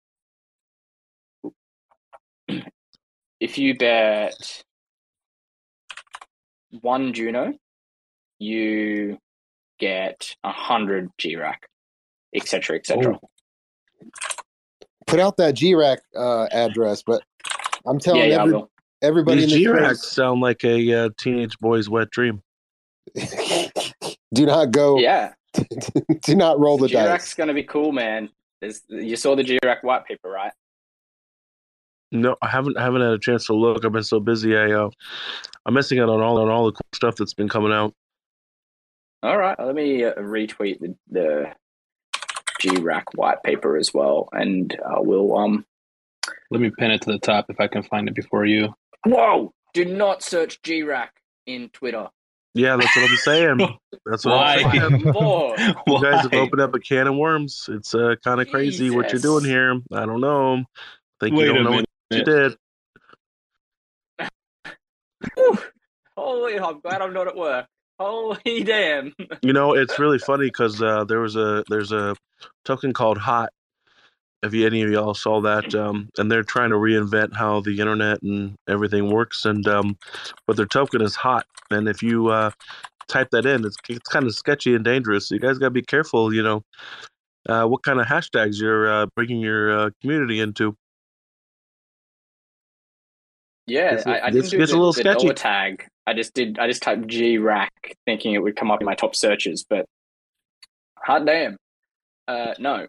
if you bet one Juno, you get a hundred G rack, et cetera, et cetera. Put out that G RAC uh, address, but I'm telling Yeah, yeah, I every, will. everybody These in G the racks sound like a uh, teenage boy's wet dream. do not go. Yeah, Do not roll the G rack's dice. gonna be cool, man. There's, you saw the G rack white paper, right? No, I haven't. I haven't had a chance to look. I've been so busy. I uh, I'm missing out on all on all the cool stuff that's been coming out. All right, let me uh, retweet the, the G rack white paper as well, and uh, we'll um. Let me pin it to the top if I can find it before you. Whoa! Do not search G rack in Twitter. Yeah, that's what I'm saying. That's what Why? I'm saying. Lord. You guys have Why? opened up a can of worms. It's uh, kind of crazy what you're Jesus. doing here. I don't know. Think Wait you a don't know minute. what you did. Whew. Holy, I'm glad I'm not at work. Holy damn! You know, it's really funny because uh, there was a there's a token called Hot. If you, any of y'all saw that, um, and they're trying to reinvent how the internet and everything works, and um, but their token is Hot, and if you uh, type that in, it's it's kind of sketchy and dangerous. So you guys got to be careful. You know, uh, what kind of hashtags you're uh, bringing your uh, community into. Yeah, This- I, I this didn't do gets a the, little the sketchy. dollar tag. I just did. I just typed G rack, thinking it would come up in my top searches, but hot damn, uh, no,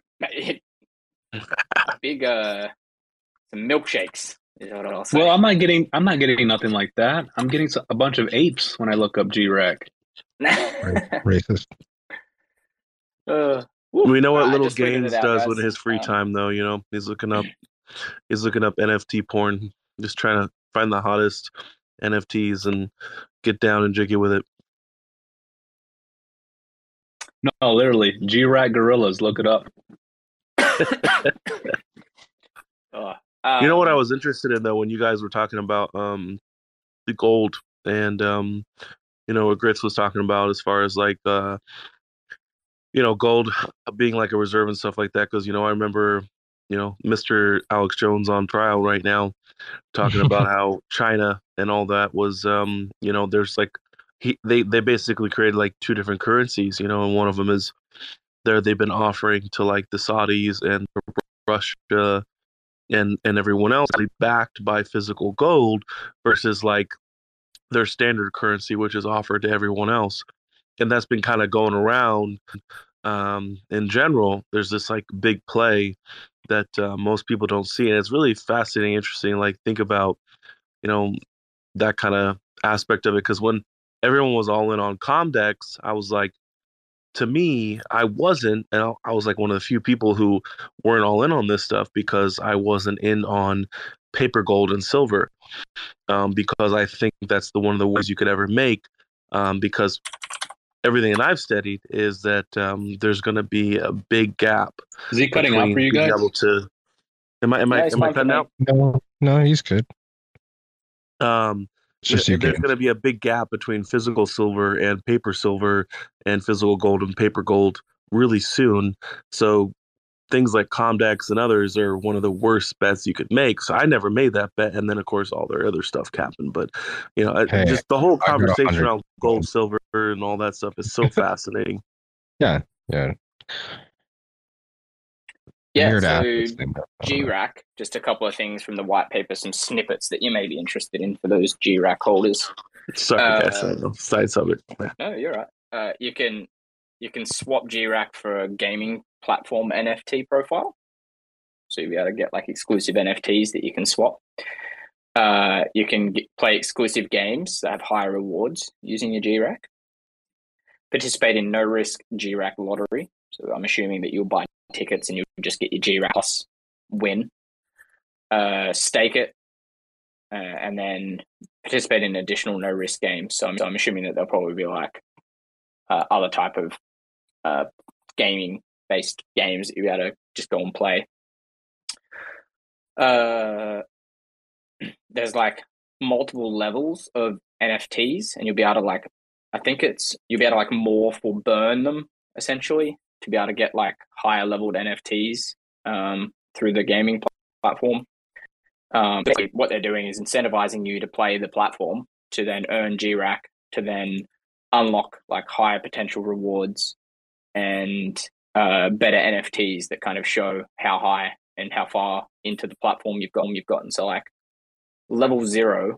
big uh, some milkshakes is what I'll say. Well, I'm not getting. I'm not getting nothing like that. I'm getting s- a bunch of apes when I look up G rack. Racist. uh, woo. We know what I Little just tweeted it Gaines out, does guys. with his free Um, time, though. You know, he's looking up, he's looking up N F T porn, just trying to find the hottest N F Ts and get down and jiggy with it. No, literally, G rack gorillas. Look it up. oh, um, You know what I was interested in though when you guys were talking about um the gold and um you know what Grits was talking about as far as like uh you know gold being like a reserve and stuff like that because you know I remember you know Mister Alex Jones on trial right now talking about how China and all that was um you know there's like he they they basically created like two different currencies you know and one of them is there they've been offering to like the Saudis and Russia and and everyone else backed by physical gold versus like their standard currency which is offered to everyone else and that's been kind of going around um in general there's this like big play that uh, most people don't see and it's really fascinating interesting like think about you know that kind of aspect of it because when everyone was all in on Comdex I was like to me, I wasn't, and I- I was like one of the few people who weren't all in on this stuff because I wasn't in on paper gold and silver. Um, because I think that's the one of the ways you could ever make. Um, because everything that I've studied is that um, there's going to be a big gap Is he cutting out between for you being guys? able to. Am I am I No, it's am I fine for cutting me. out? No, no, he's good. Um, It's just you, there's Gabe. going to be a big gap between physical silver and paper silver and physical gold and paper gold really soon. So things like Comdex and others are one of the worst bets you could make. So I never made that bet. And then, of course, all their other stuff happened. But, you know, Hey, just the whole I got a conversation hundred around gold, silver, and all that stuff is so fascinating. Yeah, yeah. I'm Yeah, here to so ask this thing. G RAC, just a couple of things from the white paper, some snippets that you may be interested in for those G RAC holders. Sorry, guys. Uh, I know. Side subject. No, you're right. Uh, you can you can swap G RAC for a gaming platform N F T profile, so you'll be able to get like exclusive N F Ts that you can swap. Uh, you can get, play exclusive games that have higher rewards using your G RAC. Participate in no risk G RAC lottery. So I'm assuming that you'll buy tickets and you'll just get your G RAC plus win. Uh, stake it, uh, and then participate in additional no risk games. So I'm, so I'm assuming that they'll probably be like uh, other type of uh, gaming based games that you'll be able to just go and play. Uh, there's like multiple levels of N F Ts, and you'll be able to like, I think it's you'll be able to like morph or burn them essentially to be able to get like higher leveled N F Ts um, through the gaming pl- platform. Um, what they're doing is incentivizing you to play the platform to then earn G RAC to then unlock like higher potential rewards and uh, better N F Ts that kind of show how high and how far into the platform you've gotten. You've gotten so like level zero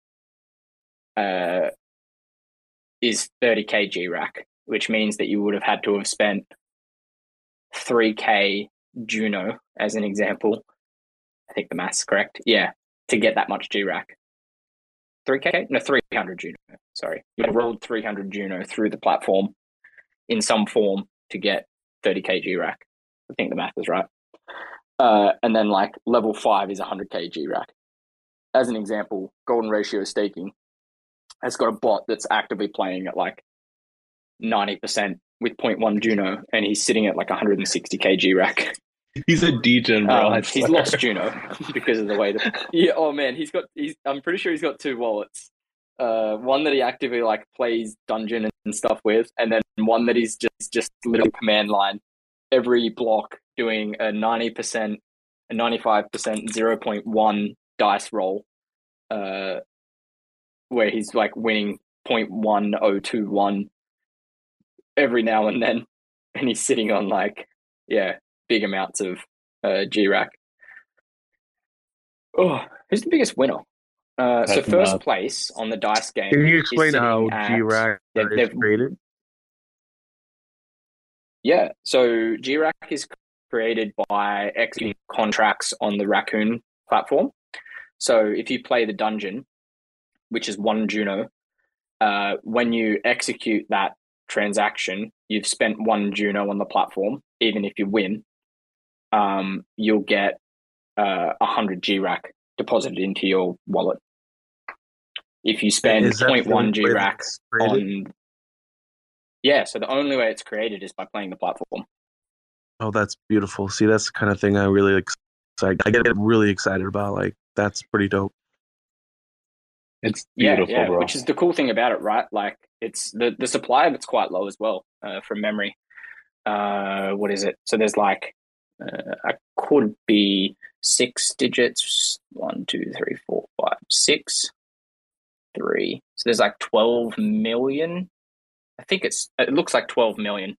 uh, is thirty K G RAC, which means that you would have had to have spent three K Juno as an example. I think the math's correct. Yeah, to get that much G RAC. three K? No, three hundred Juno. Sorry. You have rolled three hundred Juno through the platform in some form to get thirty K G RAC. I think the math is right. Uh, and then like level five is one hundred K G RAC. As an example, Golden Ratio Staking has got a bot that's actively playing at like ninety percent with zero point one Juno, and he's sitting at like one hundred sixty K G RAC. He's a degen, bro. Um, I he's swear. lost Juno because of the way that. Yeah. Oh man, he's got. He's. I'm pretty sure he's got two wallets. Uh, one that he actively like plays dungeon and stuff with, and then one that he's just just literally command line every block doing a ninety percent, a ninety-five percent, zero point one dice roll, uh, where he's like winning zero point one zero two one every now and then, and he's sitting on like yeah. big amounts of uh, G RAC. Oh, who's the biggest winner? Uh, so That's first nuts. place on the dice game. Can you is explain sitting how at- G RAC they've- is they've- created? Yeah, so G RAC is created by executing contracts on the Raccoon platform. So if you play the dungeon, which is one Juno, uh, when you execute that transaction, you've spent one Juno on the platform. Even if you win, um, you'll get uh, one hundred G RAC deposited into your wallet. If you spend Is that zero point the only one G way RAC it's created? on... Yeah, so the only way it's created is by playing the platform. Oh, that's beautiful. See, that's the kind of thing I really excited. I get really excited about. Like, that's pretty dope. It's Yeah, beautiful, yeah. bro. Which is the cool thing about it, right? Like, it's the the supply of it's quite low as well, uh, from memory. Uh, what is it? So there's like, uh, I could be six digits. One, two, three, four, five, six, three. So there's like twelve million. I think it's it looks like twelve million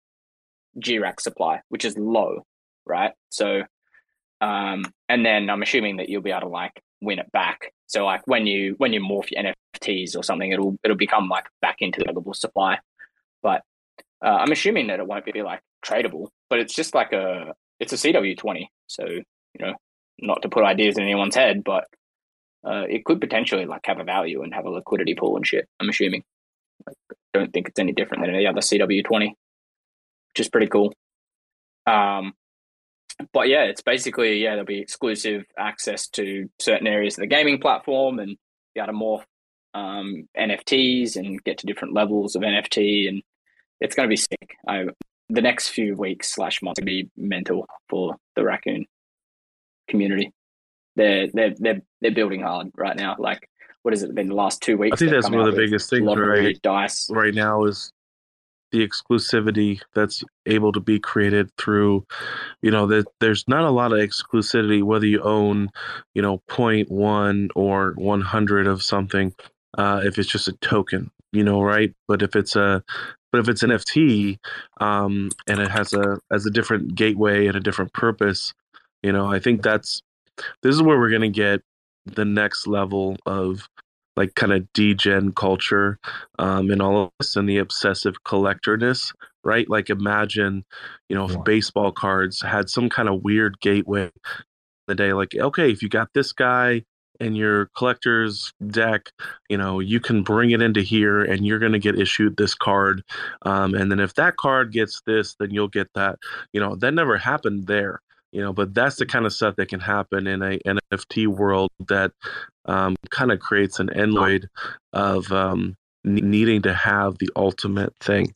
G RAC supply, which is low, right? So, um, and then I'm assuming that you'll be able to like win it back. So like when you when you morph your N F Ts or something, it'll it'll become like back into the available supply. But uh, I'm assuming that it won't be like tradable, but it's just like a it's a C W twenty. So, you know, not to put ideas in anyone's head, but uh, it could potentially like have a value and have a liquidity pool and shit. I'm assuming. Like, I don't think it's any different than any other C W twenty, which is pretty cool. Um, but yeah, it's basically yeah, there'll be exclusive access to certain areas of the gaming platform and be able to morph um, N F Ts and get to different levels of N F T, and it's going to be sick. I, the next few weeks slash months going to be mental for the Raccoon community. They're they're they're they're building hard right now. Like, what has it been the last two weeks? I think that's one of the biggest things right dice right now is the exclusivity that's able to be created through, you know, that there's not a lot of exclusivity whether you own, you know, zero point one or one hundred of something, uh, if it's just a token, you know, right? But if it's a but if it's an N F T, um, and it has a has a different gateway and a different purpose, you know, I think that's this is where we're gonna get the next level of like kind of degen culture, um, and all of this and the obsessive collectorness, right? Like imagine, you know, if baseball cards had some kind of weird gateway the day, like, okay, if you got this guy in your collector's deck, you know, you can bring it into here and you're going to get issued this card. Um, and then if that card gets this, then you'll get that. You know, that never happened there. You know, but that's the kind of stuff that can happen in a N F T world that um, kind of creates an envoid of um, needing to have the ultimate thing.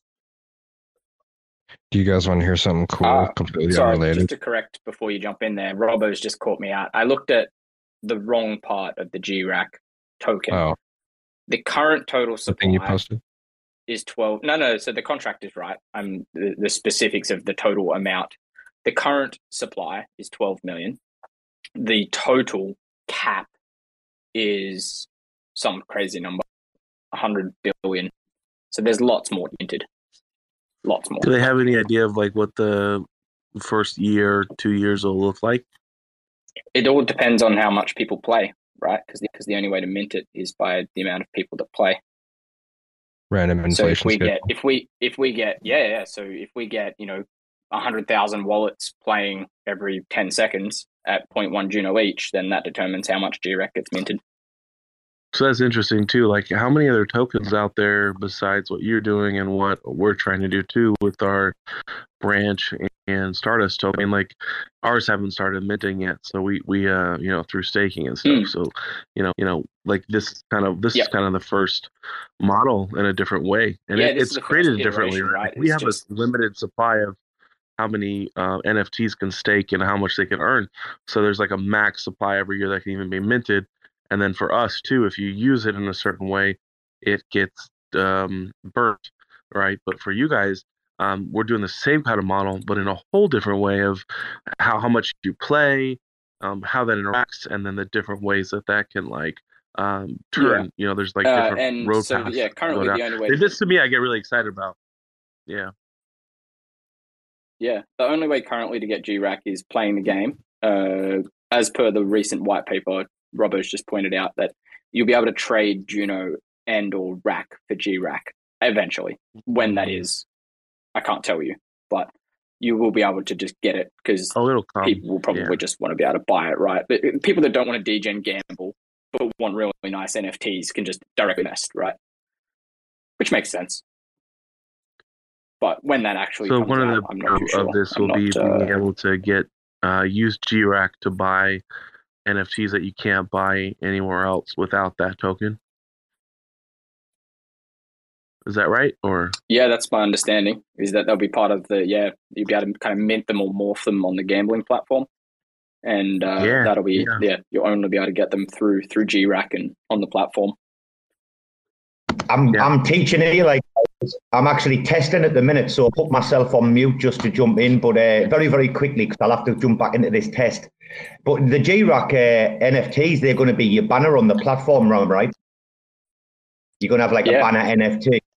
Do you guys want to hear something cool, uh, completely sorry, unrelated? Just to correct before you jump in there, Robbo's just caught me out. I looked at the wrong part of the G RAC token. Oh, the current total the thing you supply posted? is twelve. No, no. So the contract is right. I'm the, the specifics of the total amount. The current supply is twelve million. The total cap is some crazy number, one hundred billion. So there's lots more minted. Lots more. Do they have any idea of like what the first year, two years will look like? It all depends on how much people play, right? Because because the, the only way to mint it is by the amount of people that play. Random inflation. So if we schedule. get if we if we get yeah yeah so if we get you know a hundred thousand wallets playing every ten seconds at zero point one Juno each, then that determines how much G RAC gets minted. So that's interesting too. Like, how many other tokens out there besides what you're doing and what we're trying to do too with our branch and Stardust token? Like, ours haven't started minting yet, so we we uh you know through staking and stuff. Mm. So you know you know like this is kind of this yep. is kind of the first model in a different way, and yeah, it, it's created differently. Right? Right? We have just... a limited supply of how many uh, N F Ts can stake and how much they can earn. So there's like a max supply every year that can even be minted. And then for us too, if you use it in a certain way, it gets um, burnt, right? But for you guys, um, we're doing the same kind of model, but in a whole different way of how, how much you play, um, how that interacts, and then the different ways that that can like um, turn. Yeah. You know, there's like different uh, and road so, paths. Yeah, currently the only way. This to me, I get really excited about. Yeah. Yeah, the only way currently to get G RAC is playing the game. Uh, as per the recent white paper, Robbo's just pointed out that you'll be able to trade Juno and or RAC for G RAC eventually. When that is, I can't tell you, but you will be able to just get it because oh, people will probably yeah. just want to be able to buy it, right? But people that don't want to degen gamble but want really nice N F Ts can just directly invest, right? Which makes sense. But when that actually so comes one out, of the I'm not too of sure. this I'm will not, be uh, being able to get uh, use G RAC to buy N F Ts that you can't buy anywhere else without that token. Is that right? Or yeah, that's my understanding. Is that they'll be part of the yeah, you'll be able to kind of mint them or morph them on the gambling platform, and uh, Yeah, that'll be yeah. yeah. You'll only be able to get them through through G RAC and on the platform. I'm Yeah. I'm teaching here, like I'm actually testing at the minute, so I put myself on mute just to jump in, but uh, very very quickly because I'll have to jump back into this test. But the G RAC uh, N F Ts, they're going to be your banner on the platform, right? You're going to have like Yeah. a banner N F T,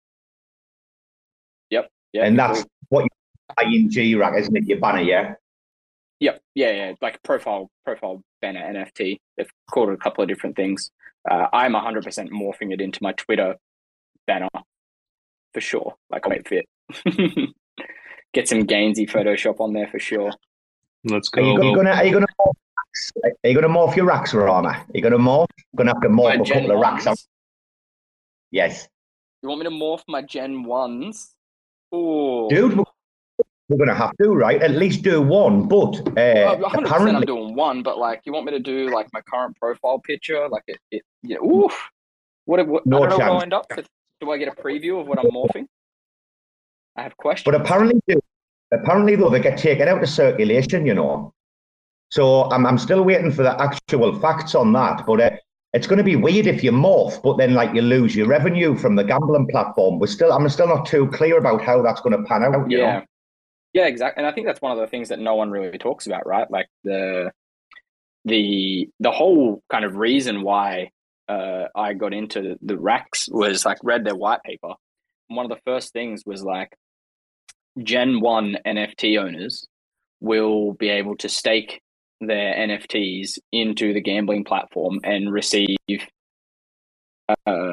Yep. Yeah. and for that's sure. what you buy in G RAC, isn't it? Your banner, yeah. Yep. Yeah. Yeah. Like profile profile banner N F T. They've called it a couple of different things. Uh, I'm one hundred percent morphing it into my Twitter banner for sure. Like I'll make it fit. Get some Gainsy Photoshop on there for sure. Let's Are you go. going to are you going to are you going to morph your racks, Rama? Are you going to morph? You're going to have to morph My a Gen couple of racks out. ones. Yes, You want me to morph my Gen ones? Ooh. dude. We're, we're going to have to, right? At least do one, but uh, Well, one hundred percent I'm apparently, doing one, but like, you want me to do like my current profile picture? Like it, it yeah, oof. What, what No I don't know what I'll chance. end up with. Do I get a preview of what I'm morphing? I have questions. but apparently, dude, apparently though they get taken out of circulation, you know. So I'm I'm still waiting for the actual facts on that, but uh, it's going to be weird if you morph, but then like you lose your revenue from the gambling platform. We're still I'm still not too clear about how that's going to pan out. You Yeah. know? Yeah, exactly. And I think that's one of the things that no one really talks about, right? Like the the the whole kind of reason why uh, I got into the racks was like read their white paper. And one of the first things was like Gen one N F T owners will be able to stake their N F Ts into the gambling platform and receive uh,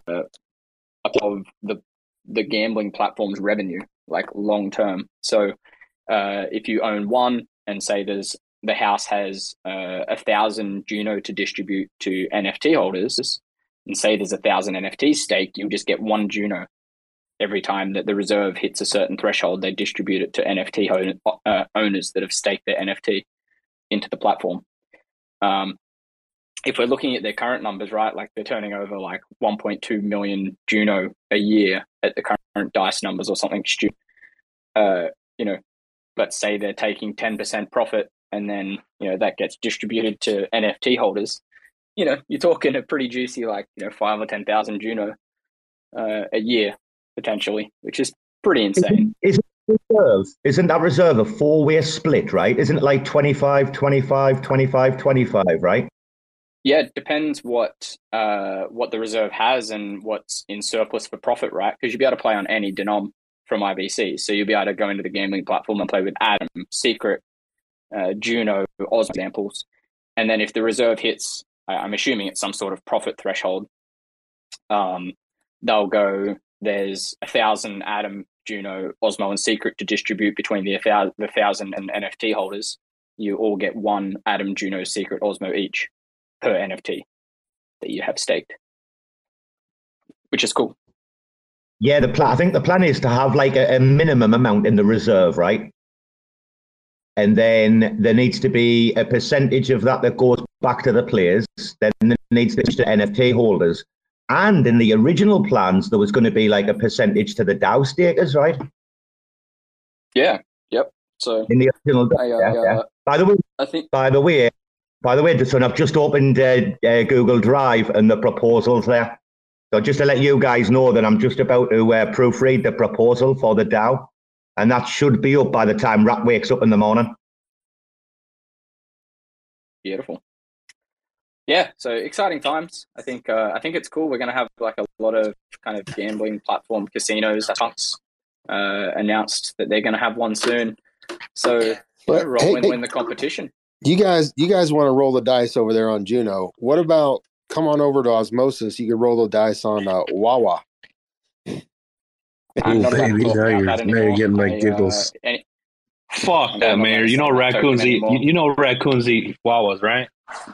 of the the gambling platform's revenue, like long term. So uh, if you own one and say there's the house has uh, a thousand Juno to distribute to N F T holders, and say there's a thousand N F Ts staked, you'll just get one Juno every time that the reserve hits a certain threshold. They distribute it to N F T own, uh, owners that have staked their N F T into the platform. Um, if we're looking at their current numbers, right, like they're turning over like one point two million Juno a year at the current DICE numbers or something stupid. Uh, you know, let's say they're taking ten percent profit and then, you know, that gets distributed to N F T holders. You know, you're talking a pretty juicy, like, you know, five or ten thousand Juno uh, a year potentially, which is pretty insane. Isn't, isn't, reserve, isn't that reserve a four-way split, right? Isn't it like twenty-five, twenty-five, twenty-five, twenty-five, right? Yeah, it depends what uh, what the reserve has and what's in surplus for profit, right? Because you'll be able to play on any denom from I B C. So you'll be able to go into the gambling platform and play with Atom, Secret, uh, Juno, Oz examples. And then if the reserve hits, I'm assuming it's some sort of profit threshold, um, they'll go, there's a thousand Atom, Juno, Osmo, and Secret to distribute between the, the thousand and N F T holders. You all get one Atom, Juno, Secret, Osmo each per N F T that you have staked, which is cool. Yeah, the plan. I think the plan is to have like a, a minimum amount in the reserve, right? And then there needs to be a percentage of that that goes back to the players. Then there needs to be to N F T holders. And in the original plans, there was going to be like a percentage to the DAO stakers, right? Yeah. Yep. So in the original, I, uh, yeah, yeah. By the way, I think. By the way, by the way, son, I've just opened uh, uh, Google Drive and the proposals there. So just to let you guys know that I'm just about to uh, proofread the proposal for the DAO, and that should be up by the time Rat wakes up in the morning. Beautiful. Yeah, so exciting times. I think uh, I think it's cool. We're going to have like a lot of kind of gambling platform casinos uh, announced that they're going to have one soon. So you know, roll hey, win hey, win the competition. You guys, you guys want to roll the dice over there on Juno? What about come on over to Osmosis? You can roll the dice on uh, Wawa. I'm not about to baby, talk now about you're, that now you're anymore. getting my I, giggles. Uh, any, Fuck I'm that, not Mayor. gonna You know sell that token raccoons eat. anymore. You, you know raccoons eat Wawas, right?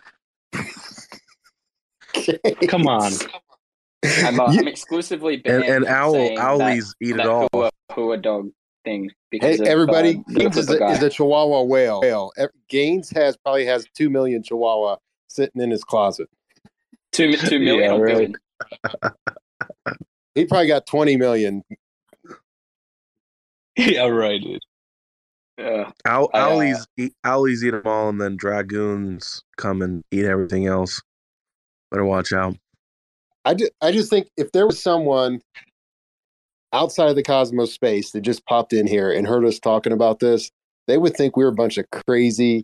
Come on. I'm, uh, You- I'm exclusively And, banned and from owl, saying owlies that, eat it that all. Hua, Hua dog thing. Hey, Because of, everybody, uh, the Gaines is Clipper a, guy. is a Chihuahua whale. whale. Ev- Gaines has probably has two million Chihuahua sitting in his closet. Two, two million Yeah, or right. billion? He probably got twenty million. Yeah, right, dude. Yeah. Ow- I, uh, owlies, eat, owlies eat them all, and then dragoons come and eat everything else. Better watch out. I just, I just think if there was someone outside of the Cosmos space that just popped in here and heard us talking about this, they would think we were a bunch of crazy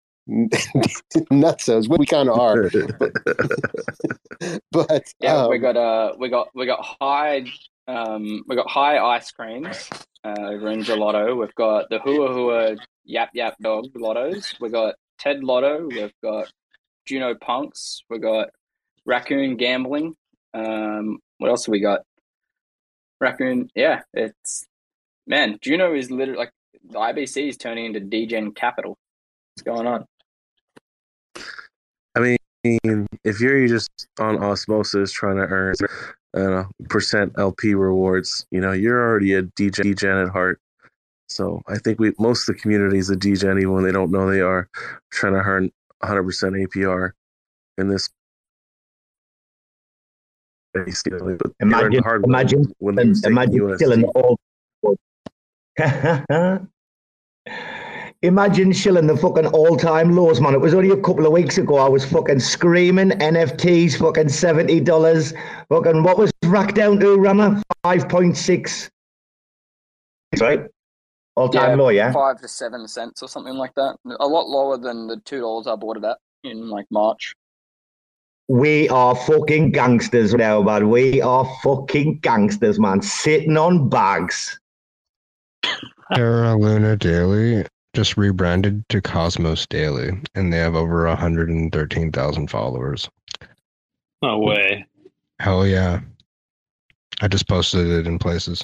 nutsos. We kind of are. But, but yeah, um, we got uh, we got we got high um, we got high ice creams uh, over in Gelato. We've got the Hua Hua Yap Yap Dog Lottos. We got Ted Lotto. We've got Juno Punks. We got Raccoon Gambling. Um, what else have we got? Raccoon. Yeah, it's man. Juno is literally like the I B C is turning into D-Gen capital. What's going on? I mean, if you're just on osmosis trying to earn uh, percent L P rewards, you know, you're already a D Gen at heart. So I think we most of the community is a D Gen, even when they don't know they are, trying to earn one hundred percent A P R in this. Imagine, imagine, when they imagine killing all. Imagine shilling the fucking all-time lows, man. It was only a couple of weeks ago. I was fucking screaming N F Ts, fucking seventy dollars. Fucking what was racked down to, Rama? five point six. Right? All-time yeah, low, yeah? Five to seven cents or something like that. A lot lower than the two dollars I bought it at in like March. We are fucking gangsters now, man. We are fucking gangsters, man. Sitting on bags. Terra Luna Daily just rebranded to Cosmos Daily, and they have over one hundred thirteen thousand followers. No way. Hell yeah. I just posted it in places.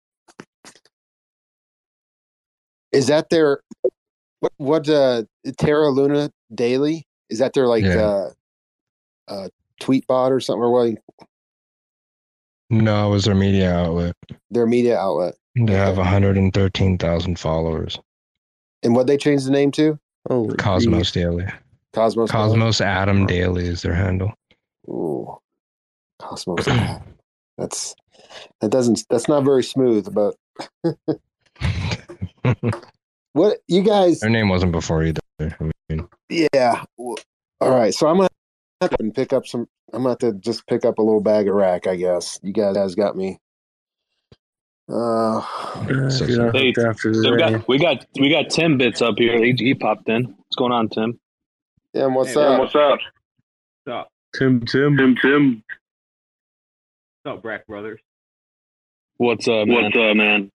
is that their what? What? Uh, Terra Luna Daily? Is that their like Yeah. uh, uh, tweet bot or something? Or what? No, it was their media outlet. Their media outlet. They have Okay. one hundred thirteen thousand followers. And what they changed the name to? Oh, Cosmos Daily. Cosmos. Daily? Cosmos Adam Daily is their handle. Ooh, Cosmos. Ad. That's that doesn't. That's not very smooth. But what you guys? Their name wasn't before either. I mean, Yeah. Well, all right. So I'm gonna have to pick up some. I'm gonna have to just pick up a little bag of rack. I guess you guys got me. Uh, So- if you're not Hey, hooked after So we today. got we got we got Tim Bits up here. He, he popped in. What's going on, Tim? Tim, what's Hey, up? what's up? What's up? Tim, Tim, Tim, Tim. What's up, Brack Brothers? What's up, man? What's up, man?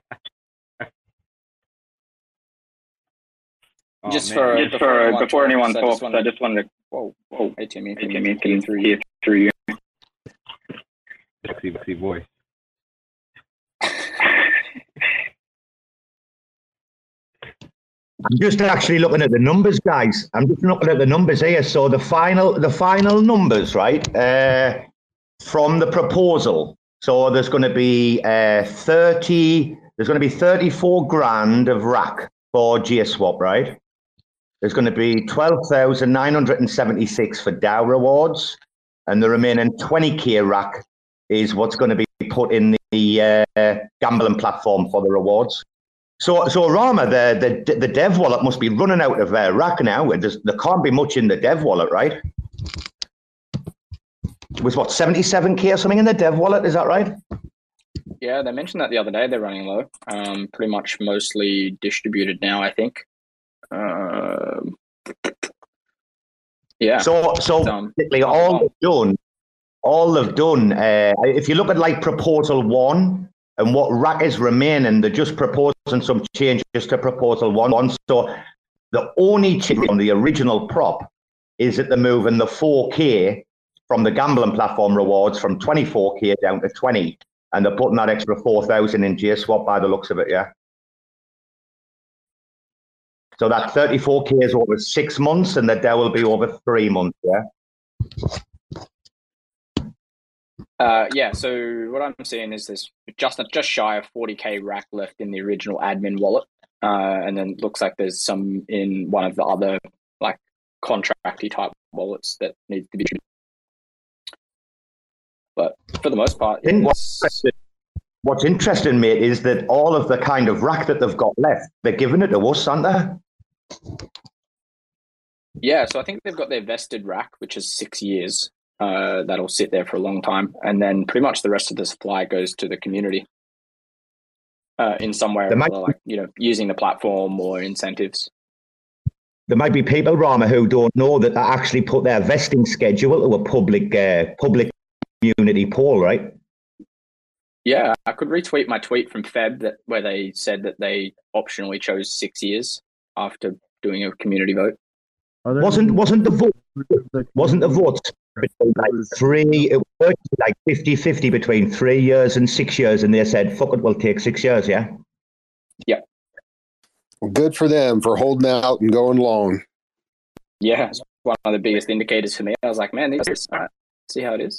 Oh, Just man. for Just before for anyone before anyone talks, I talks, just wanted- I just wanted to. Whoa, Whoa, hey Timmy, hey, can Timmy, you can hear you through hear you? through you? Sexy, sexy voice. I'm just actually looking at the numbers, guys. I'm just looking at the numbers here. So the final, the final numbers, right, uh, from the proposal. So there's going to be uh, thirty. There's going to be thirty-four grand of rack for G S Swap, right? There's going to be twelve thousand nine hundred seventy-six for DAO rewards, and the remaining twenty K rack is what's going to be put in the uh, gambling platform for the rewards. So, so Rama, the, the the dev wallet must be running out of uh, rack now. There's, there can't be much in the dev wallet, right? It was what, seventy-seven K or something in the dev wallet? Is that right? Yeah, they mentioned that the other day. They're running low. Um, pretty much mostly distributed now, I think. Um, yeah. So, so Um, basically, all they've done, all they've done. Uh, if you look at like proposal one and what rack is remaining, they're just proposing some changes to proposal one. So the only change on the original prop is that they're moving the four K from the gambling platform rewards from twenty-four K down to twenty, and they're putting that extra four thousand in J Swap by the looks of it. Yeah. So that thirty-four K is over six months, and the DAO will be over three months. Yeah. Uh, yeah, so what I'm seeing is there's just just shy of forty K rack left in the original admin wallet, uh, and then it looks like there's some in one of the other like contracty type wallets that need to be. But for the most part, I think it's, what's, what's interesting, mate, is that all of the kind of rack that they've got left, they're giving it to us, aren't they? yeah. So I think they've got their vested rack, which is six years. Uh, that'll sit there for a long time, and then pretty much the rest of the supply goes to the community uh, in some way or There might- another, like you know, using the platform or incentives. There might be people, Rama, who don't know that they actually put their vesting schedule to a public uh, public community poll, right? Yeah, I could retweet my tweet from Feb that where they said that they optionally chose six years after doing a community vote. Wasn't wasn't the vote wasn't the vote between like three? It was like fifty-fifty between three years and six years, and they said, "Fuck it, we'll take six years." Yeah. Yeah. Good for them for holding out and going long. Yeah, it's one of the biggest indicators for me. I was like, man, these all right, see how it is.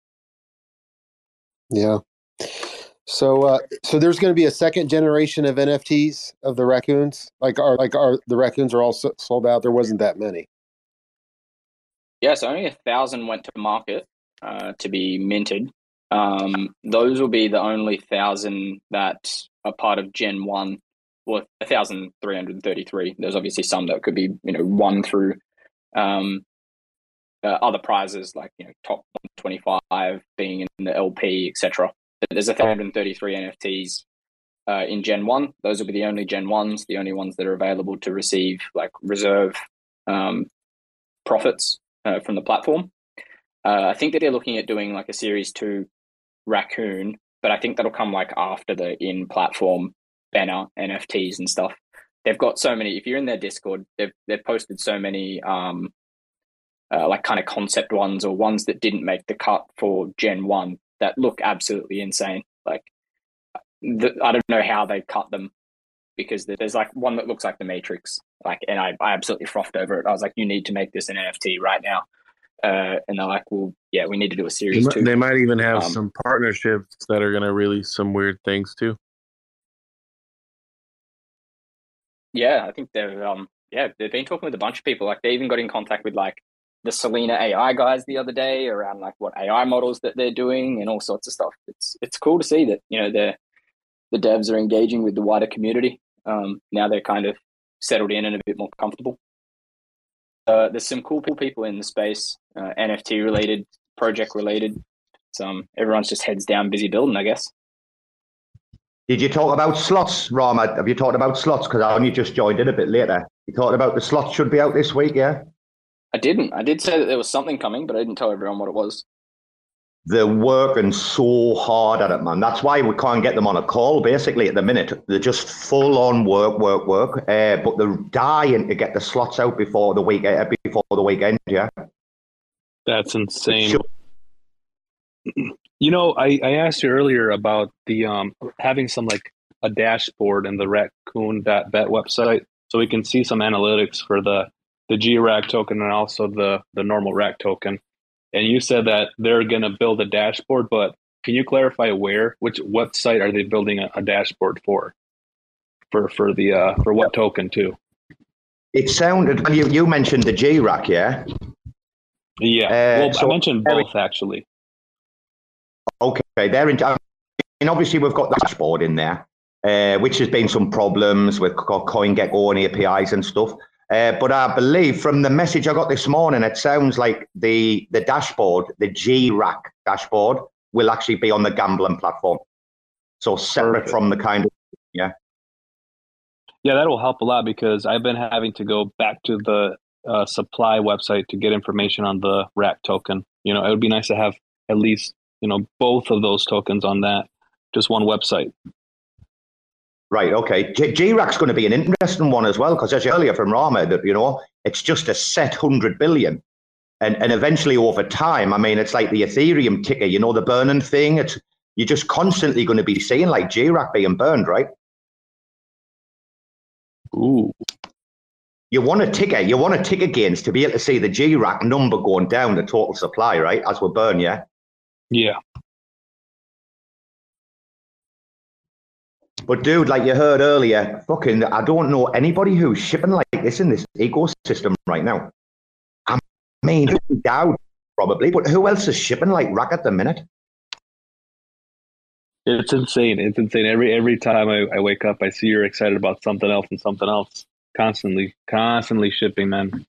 Yeah. So, uh, so there's going to be a second generation of N F Ts of the raccoons. Like, are like are the raccoons are all so- sold out? There wasn't that many. Yeah, so only a thousand went to market uh, to be minted. Um, those will be the only thousand that are part of Gen One. Well, a thousand three hundred thirty-three. There's obviously some that could be, you know, won through um, uh, other prizes like, you know, top one twenty-five being in the L P, et cetera. There's one thousand thirty-three N F Ts uh, in Gen One. Those will be the only Gen Ones, the only ones that are available to receive like reserve um, profits uh, from the platform. Uh, I think that they're looking at doing like a Series Two Raccoon, but I think that'll come like after the in-platform banner N F Ts and stuff. They've got so many. If you're in their Discord, they've they've posted so many um, uh, like kind of concept ones or ones that didn't make the cut for Gen One that look absolutely insane. Like the, I don't know how they cut them because there's like one that looks like the Matrix. Like, and I I absolutely frothed over it. I was like, you need to make this an N F T right now. Uh, and they're like, well, yeah, we need to do a They Series might, Two. they might even have Um, some partnerships that are going to release some weird things too. Yeah, I think they've um yeah, they've been talking with a bunch of people. Like they even got in contact with like the Selena A I guys the other day around like what A I models that they're doing and all sorts of stuff. It's it's cool to see that, you know, the the devs are engaging with the wider community. Um now they're kind of settled in and a bit more comfortable. Uh there's some cool cool people in the space, uh, N F T related, project related. So um, everyone's just heads down busy building, I guess. Did you talk about slots, Rama? Have you talked about slots? Because I only just joined in a bit later. You talked about the slots should be out this week, yeah? I didn't. I did say that there was something coming, but I didn't tell everyone what it was. They're working so hard at it, man. That's why we can't get them on a call, basically, at the minute. They're just full on work, work, work. Uh, but they're dying to get the slots out before the week, uh, before the weekend, yeah? That's insane. Sure. You know, I, I asked you earlier about the um having some like a dashboard in the raccoon dot bet website so we can see some analytics for the the G RAC token and also the the normal RAC token. And you said that they're going to build a dashboard, but can you clarify where, which what site are they building a, a dashboard for? For for the uh for what token too? It sounded, you, you mentioned the G RAC, yeah? Yeah. Uh, well, so- I mentioned both actually. Okay, they're in. I mean, obviously, we've got the dashboard in there, uh, which has been some problems with CoinGecko and A P Is and stuff. Uh, but I believe from the message I got this morning, it sounds like the the dashboard, the G RAC dashboard, will actually be on the gambling platform. So separate Perfect. from the kind of, yeah. Yeah, that will help a lot because I've been having to go back to the uh, supply website to get information on the RAC token. You know, it would be nice to have at least, you know, both of those tokens on that, just one website. Right, okay. G- G-RAC's going to be an interesting one as well, because as you earlier from Rama, that, you know, it's just a set one hundred billion. And and eventually over time, I mean, it's like the Ethereum ticker, you know, the burning thing. It's you're just constantly going to be seeing like G-RAC being burned, right? Ooh. You want a ticker, you want a ticker gains to be able to see the G-RAC number going down, the total supply, right? As we burn, yeah? Yeah. But dude, like you heard earlier, fucking, I don't know anybody who's shipping like this in this ecosystem right now. I mean, doubt probably, but who else is shipping like RAC at the minute? It's insane. It's insane. Every every time I, I wake up, I see you're excited about something else and something else. Constantly, constantly shipping, man.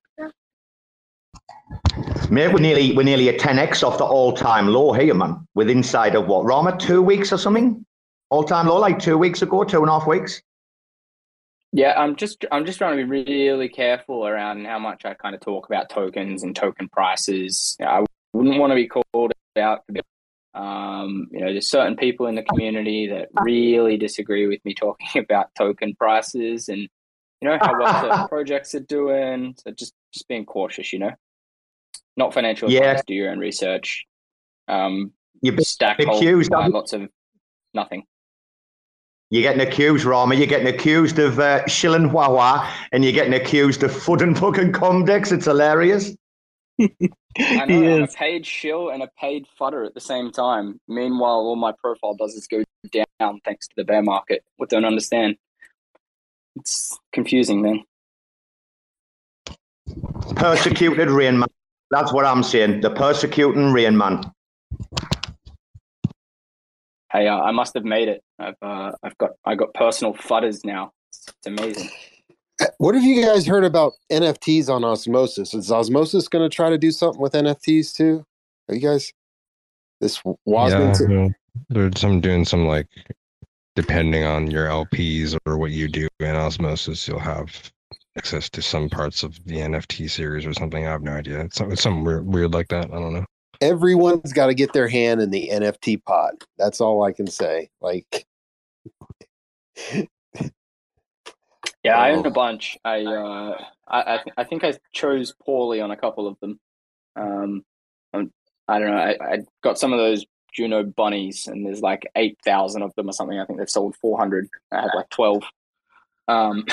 Mate, we're nearly we're nearly a ten x off the all-time low here, man. With inside of what, Rama, two weeks or something? All-time low, like two weeks ago, two and a half weeks. Yeah, I'm just I'm just trying to be really careful around how much I kind of talk about tokens and token prices. I wouldn't want to be called out. Um, you know, there's certain people in the community that really disagree with me talking about token prices and you know how well certain projects are doing. So just just being cautious, you know. Not financial Yeah. advice. Do your own research. Um, You're stack hold, accused, buy aren't you? lots of nothing. You're getting accused, Rama. You're getting accused of uh, shilling Wawa, and you're getting accused of fudding fucking Comdex. It's hilarious. I know, He I'm a is. paid shill and a paid fudder at the same time. Meanwhile, all my profile does is go down thanks to the bear market. What don't understand? It's confusing, man. Persecuted Rain Man. That's what I'm saying. The persecuting Rain Man. Hey, uh, I must have made it. I've uh, I've got I got personal fudders now. It's, it's amazing. What have you guys heard about N F Ts on Osmosis? Is Osmosis going to try to do something with N F Ts too? Are you guys this Wasman? Yeah, t- no, there's some doing some like depending on your L Ps or what you do in Osmosis, you'll have access to some parts of the N F T series or something. I have no idea. It's, some- it's something weird, weird like that. I don't know. Everyone's got to get their hand in the N F T pot. That's all I can say. Like, Yeah, I Oh. own a bunch. I uh, I I, th- I think I chose poorly on a couple of them. Um, I'm, I don't know. I, I got some of those Juno bunnies, and there's like eight thousand of them or something. I think they've sold four hundred. I had like twelve. Um,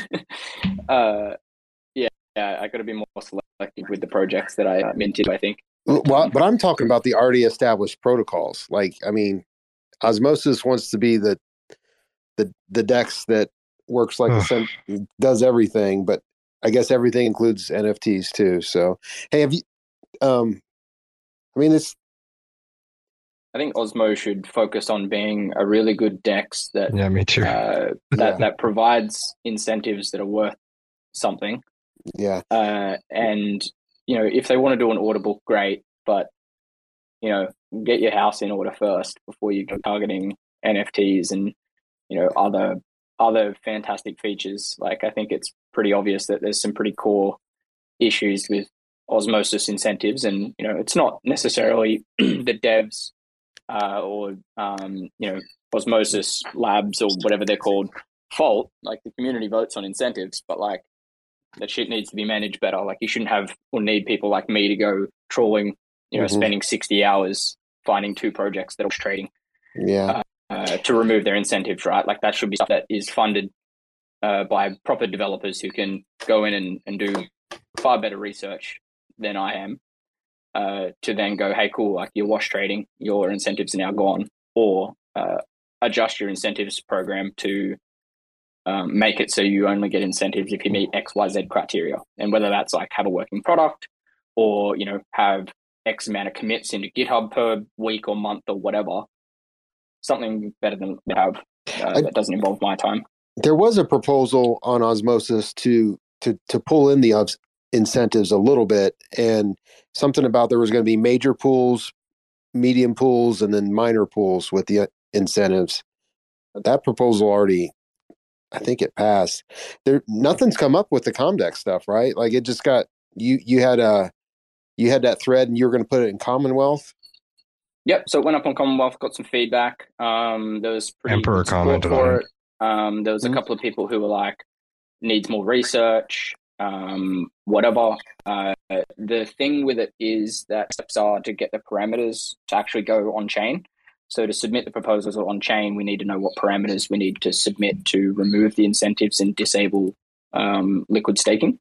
uh, yeah, yeah. I got to be more selective with the projects that I minted. I think. well, but I'm talking about the already established protocols. Like, I mean, Osmosis wants to be the the the Dex that works like a cent- does everything, but I guess everything includes N F Ts too. So, hey, have you? Um, I mean, it's I think Osmo should focus on being a really good DEX that Yeah, me too. uh, that Yeah. that provides incentives that are worth something. yeah. Uh, and you know, if they want to do an order book, great, but you know, get your house in order first before you go targeting N F Ts and you know other other fantastic features. Like I think it's pretty obvious that there's some pretty core issues with Osmosis incentives, and you know, it's not necessarily the devs uh, or um, you know Osmosis Labs or whatever they're called fault. Like the community votes on incentives, but like that shit needs to be managed better. Like you shouldn't have or need people like me to go trawling, you know, Mhm. spending sixty hours finding two projects that are trading Yeah. uh, to remove their incentives, right? Like that should be stuff that is funded uh, by proper developers who can go in and, and do far better research than I am uh, to then go, hey, cool, like you're wash trading, your incentives are now gone, or uh, adjust your incentives program to um, make it so you only get incentives if you meet X, Y, Z criteria. And whether that's like have a working product or, you know, have X amount of commits into GitHub per week or month or whatever, something better than we have uh, I- that doesn't involve my time. There was a proposal on Osmosis to to to pull in the obs- incentives a little bit, and something about there was going to be major pools, medium pools, and then minor pools with the uh, incentives. That proposal already, I think it passed. There, nothing's come up with the Comdex stuff, right? Like it just got you. You had a you had that thread, and you were going to put it in Commonwealth. Yep. So it went up on Commonwealth, got some feedback. Um, there was pretty Emperor good support commented for on it. Um, there was a Mhm. couple of people who were like, needs more research, um, whatever. Uh, the thing with it is that steps are to get the parameters to actually go on chain. So to submit the proposals on chain, we need to know what parameters we need to submit to remove the incentives and disable um, liquid staking.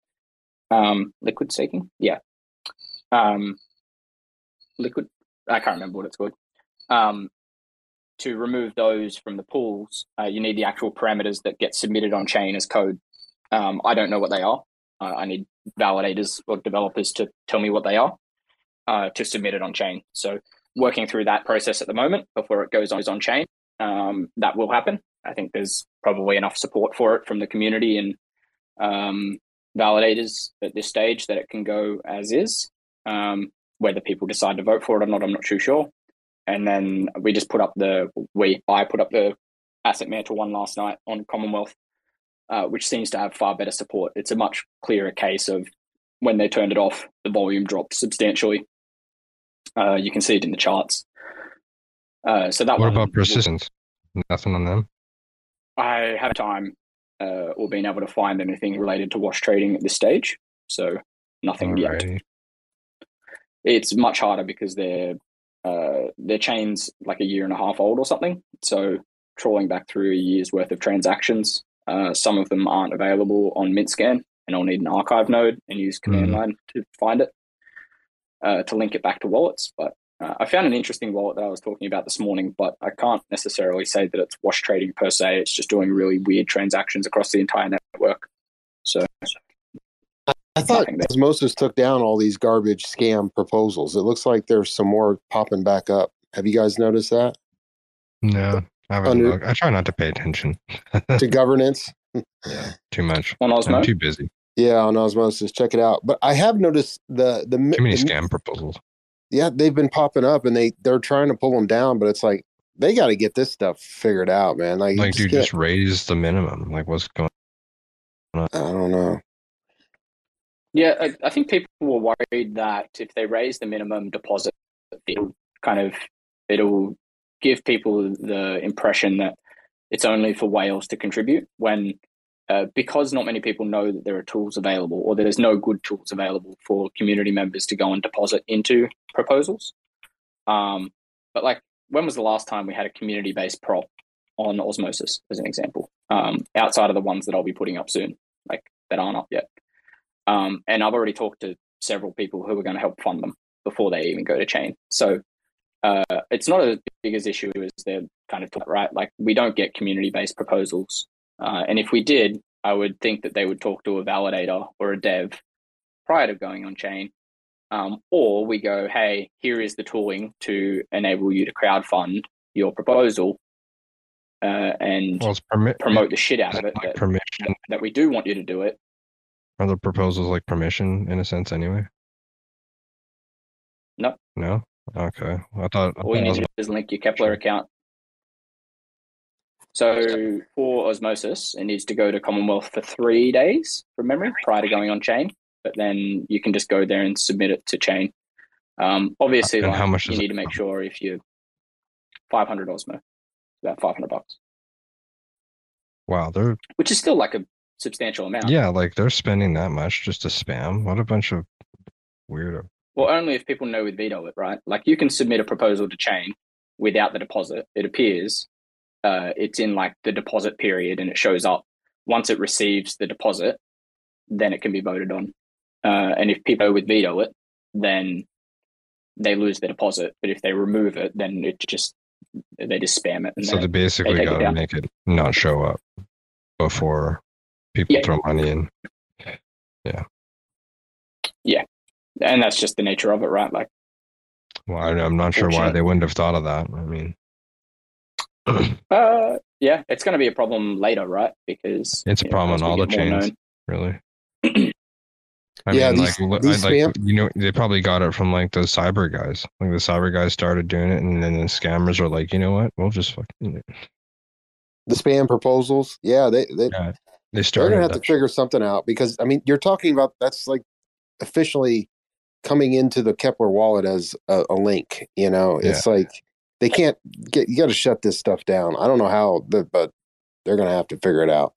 Um, liquid staking? Yeah. Um, liquid, I can't remember what it's called. Um, to remove those from the pools, uh, you need the actual parameters that get submitted on chain as code. Um, I don't know what they are. Uh, I need validators or developers to tell me what they are uh, to submit it on chain. So working through that process at the moment before it goes on, on chain. Um, that will happen. I think there's probably enough support for it from the community and um, validators at this stage that it can go as is. Um, whether people decide to vote for it or not, I'm not too sure. And then we just put up the we I put up the Asset Mantle one last night on Commonwealth, uh, which seems to have far better support. It's a much clearer case of when they turned it off, the volume dropped substantially. Uh, you can see it in the charts. Uh, so that What one, about persistence? Nothing on them? I have time uh, or been able to find anything related to wash trading at this stage. So nothing Alrighty. yet. It's much harder because they're uh, their chain's like a year and a half old or something. So trawling back through a year's worth of transactions, uh, some of them aren't available on MintScan, and I'll need an archive node and use command Mm. line to find it uh, to link it back to wallets. But uh, I found an interesting wallet that I was talking about this morning, but I can't necessarily say that it's wash trading per se. It's just doing really weird transactions across the entire network. So I thought nothing there. Osmosis took down all these garbage scam proposals. It looks like there's some more popping back up. Have you guys noticed that? No, I haven't Under- looked. I try not to pay attention To governance? yeah, too much. On I'm Osmo? too busy. Yeah, on Osmosis. Check it out. But I have noticed the the, Too many the scam proposals. yeah, they've been popping up, and they they're trying to pull them down, but it's like they got to get this stuff figured out, man. Like, you Like, just dude, can't- just raise the minimum. Like, what's going I don't know. Yeah, I, I think people were worried that if they raise the minimum deposit, it'll kind of it'll give people the impression that it's only for whales to contribute. When uh, because not many people know that there are tools available, or there's no good tools available for community members to go and deposit into proposals. Um, but like, when was the last time we had a community-based prop on Osmosis, as an example? Um, outside of the ones that I'll be putting up soon, like that aren't up yet. Um, and I've already talked to several people who are going to help fund them before they even go to chain. So uh, it's not as big as issue as they're kind of taught, right? Like, we don't get community-based proposals. Uh, and if we did, I would think that they would talk to a validator or a dev prior to going on chain. Um, or we go, hey, here is the tooling to enable you to crowdfund your proposal uh, and Well, it's permit promote the shit out of it. like That, permission. that we do want you to do it. Are the proposals like permission in a sense anyway? No. No? Okay. I thought, I All you thought it need was to do is link your Kepler account. So for Osmosis, it needs to go to Commonwealth for three days from memory prior to going on chain. But then you can just go there and submit it to chain. Um, obviously, And like, how much you does need it to make cost? sure if you're five hundred Osmo, about five hundred bucks, Wow, they're which is still like a substantial amount. yeah, like they're spending that much just to spam. What a bunch of weirdo. Well, only if people know with Veto it, right? Like, you can submit a proposal to chain without the deposit. It appears uh, it's in like the deposit period, and it shows up once it receives the deposit, then it can be voted on. Uh, and if people with Veto it, then they lose the deposit. But if they remove it, then it just they just spam it. And So they then basically take it got to down. make it not show up before people Yeah. throw money in. and that's just the nature of it, right? Like, Well, I, I'm not sure why Fortunate. they wouldn't have thought of that. I mean, uh, yeah, it's going to be a problem later, right? Because it's a you know, problem as on we all the get more chains, known- really. I Yeah, mean, these- like, li- these like spam- you know, they probably got it from like the cyber guys. Like the cyber guys started doing it, and then the scammers are like, you know what? We'll just fucking The spam proposals, yeah, they they yeah. They they're started. gonna have to that shit. figure something out, because I mean, you're talking about that's like officially coming into the Kepler wallet as a, a link. You know, it's like they can't get. You got to shut this stuff down. I don't know how, the, but they're gonna have to figure it out.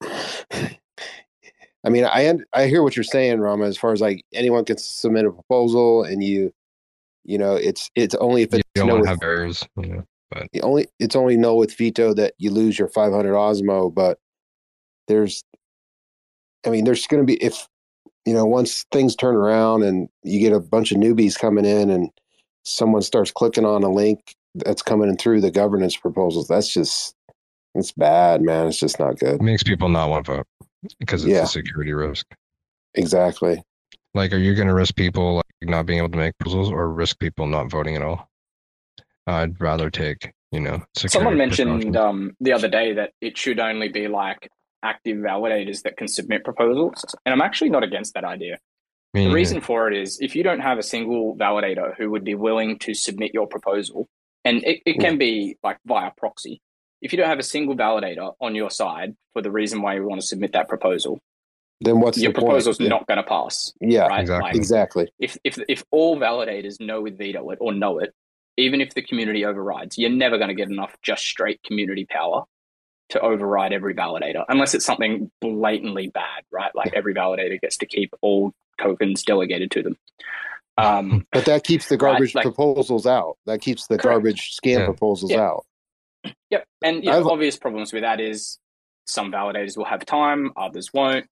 I mean, I un- I hear what you're saying, Rama. As far as like anyone can submit a proposal, and you, you know, it's it's only if You it's don't no want with, to have errors. You know, but the only it's only no with veto that you lose your five hundred Osmo. But there's, I mean, there's going to be, if you know, once things turn around and you get a bunch of newbies coming in, and someone starts clicking on a link that's coming in through the governance proposals, that's just, it's bad, man. It's just not good. it makes people not want to vote because it's Yeah. a security risk. Exactly. Like, are you going to risk people like not being able to make proposals, or risk people not voting at all? I'd rather take, you know, security Someone mentioned precautions. um, the other day that it should only be like active validators that can submit proposals. And I'm actually not against that idea. Me The neither. reason for it is if you don't have a single validator who would be willing to submit your proposal, and it, it can be like via proxy, if you don't have a single validator on your side for the reason why you want to submit that proposal, Then what's your the point? proposal's Yeah. not going to pass. Yeah, right? exactly. Like, exactly. if if if all validators know with veto it or know it, even if the community overrides, you're never going to get enough just straight community power to override every validator, unless it's something blatantly bad, right? Like every validator gets to keep all tokens delegated to them. Um, But that keeps the Right, garbage like- proposals out. That keeps the Correct. garbage scam Yeah. proposals Yeah. out. Yep. And you know, I've- obvious problems with that is some validators will have time, others won't.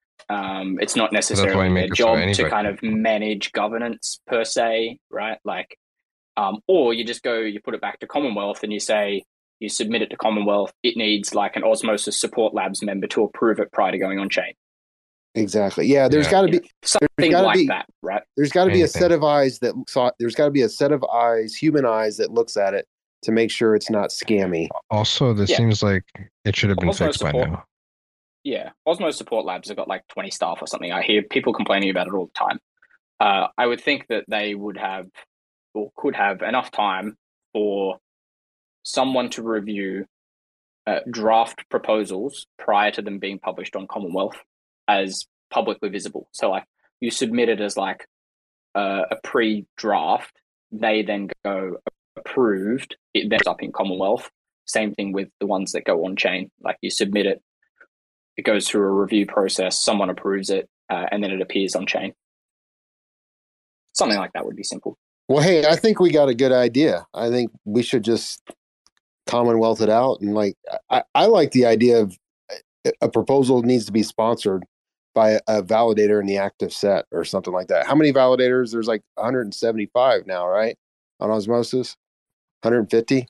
Um, it's not why necessarily you their make it so job to anybody kind of can. manage governance per se, right? Like, um, or you just go, you put it back to Commonwealth and you say, you submit it to Commonwealth, it needs like an Osmosis Support Labs member to approve it prior to going on chain. Exactly. Yeah, there's Yeah. got to You be Something gotta like be- that, right? there's got to be a Anything. set of eyes that saw. There's got to be a set of eyes, human eyes, that looks at it to make sure it's not scammy. Also, this Yeah. seems like it should have been Also fixed by support- now. Yeah, Osmo Support Labs have got like twenty staff or something. I hear people complaining about it all the time. Uh, I would think that they would have or could have enough time for someone to review uh, draft proposals prior to them being published on Commonwealth as publicly visible. So, like, you submit it as like uh, a pre-draft. They then go approved. It then goes up in Commonwealth. Same thing with the ones that go on chain. Like, you submit it. It goes through a review process, someone approves it, uh, and then it appears on chain. Something like that would be simple. Well, hey, I think we got a good idea. I think we should just Commonwealth it out, and like I, I like the idea of a proposal needs to be sponsored by a, a validator in the active set or something like that. How many validators? There's like one hundred seventy-five now, right? On Osmosis, one hundred fifty.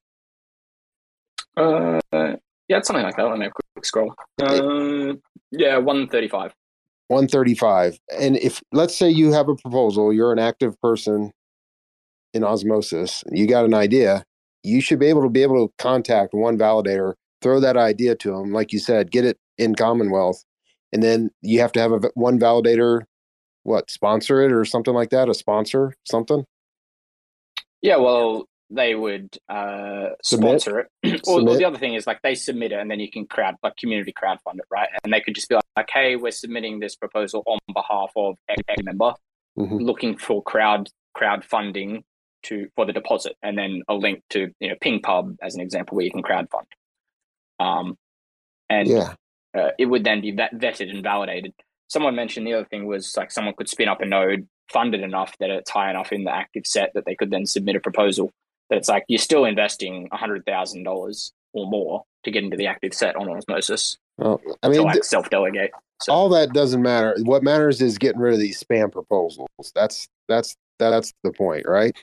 Uh, yeah, it's something like that. Let me have a quick scroll. Uh, yeah, one thirty-five. one thirty-five. And if, let's say you have a proposal, you're an active person in Osmosis, you got an idea, you should be able to be able to contact one validator, throw that idea to them, like you said, get it in Commonwealth, and then you have to have a one validator, what, sponsor it or something like that, a sponsor, something. Yeah, well, they would uh, Submit? sponsor it. or, or Submit? the other thing is, like, they submit it and then you can crowd, like, community crowdfund it, right? And they could just be like, like hey, we're submitting this proposal on behalf of X member, Mhm. looking for crowd crowdfunding to for the deposit, and then a link to, you know, Ping Pub as an example where you can crowdfund. Um, and Yeah. uh, it would then be vet- vetted and validated. Someone mentioned the other thing was like someone could spin up a node, fund it enough that it's high enough in the active set that they could then submit a proposal. That it's like you're still investing one hundred thousand dollars or more to get into the active set on Osmosis Well, I to mean, like th- self delegate. So all that doesn't matter. What matters is getting rid of these spam proposals. That's that's that's the point, right?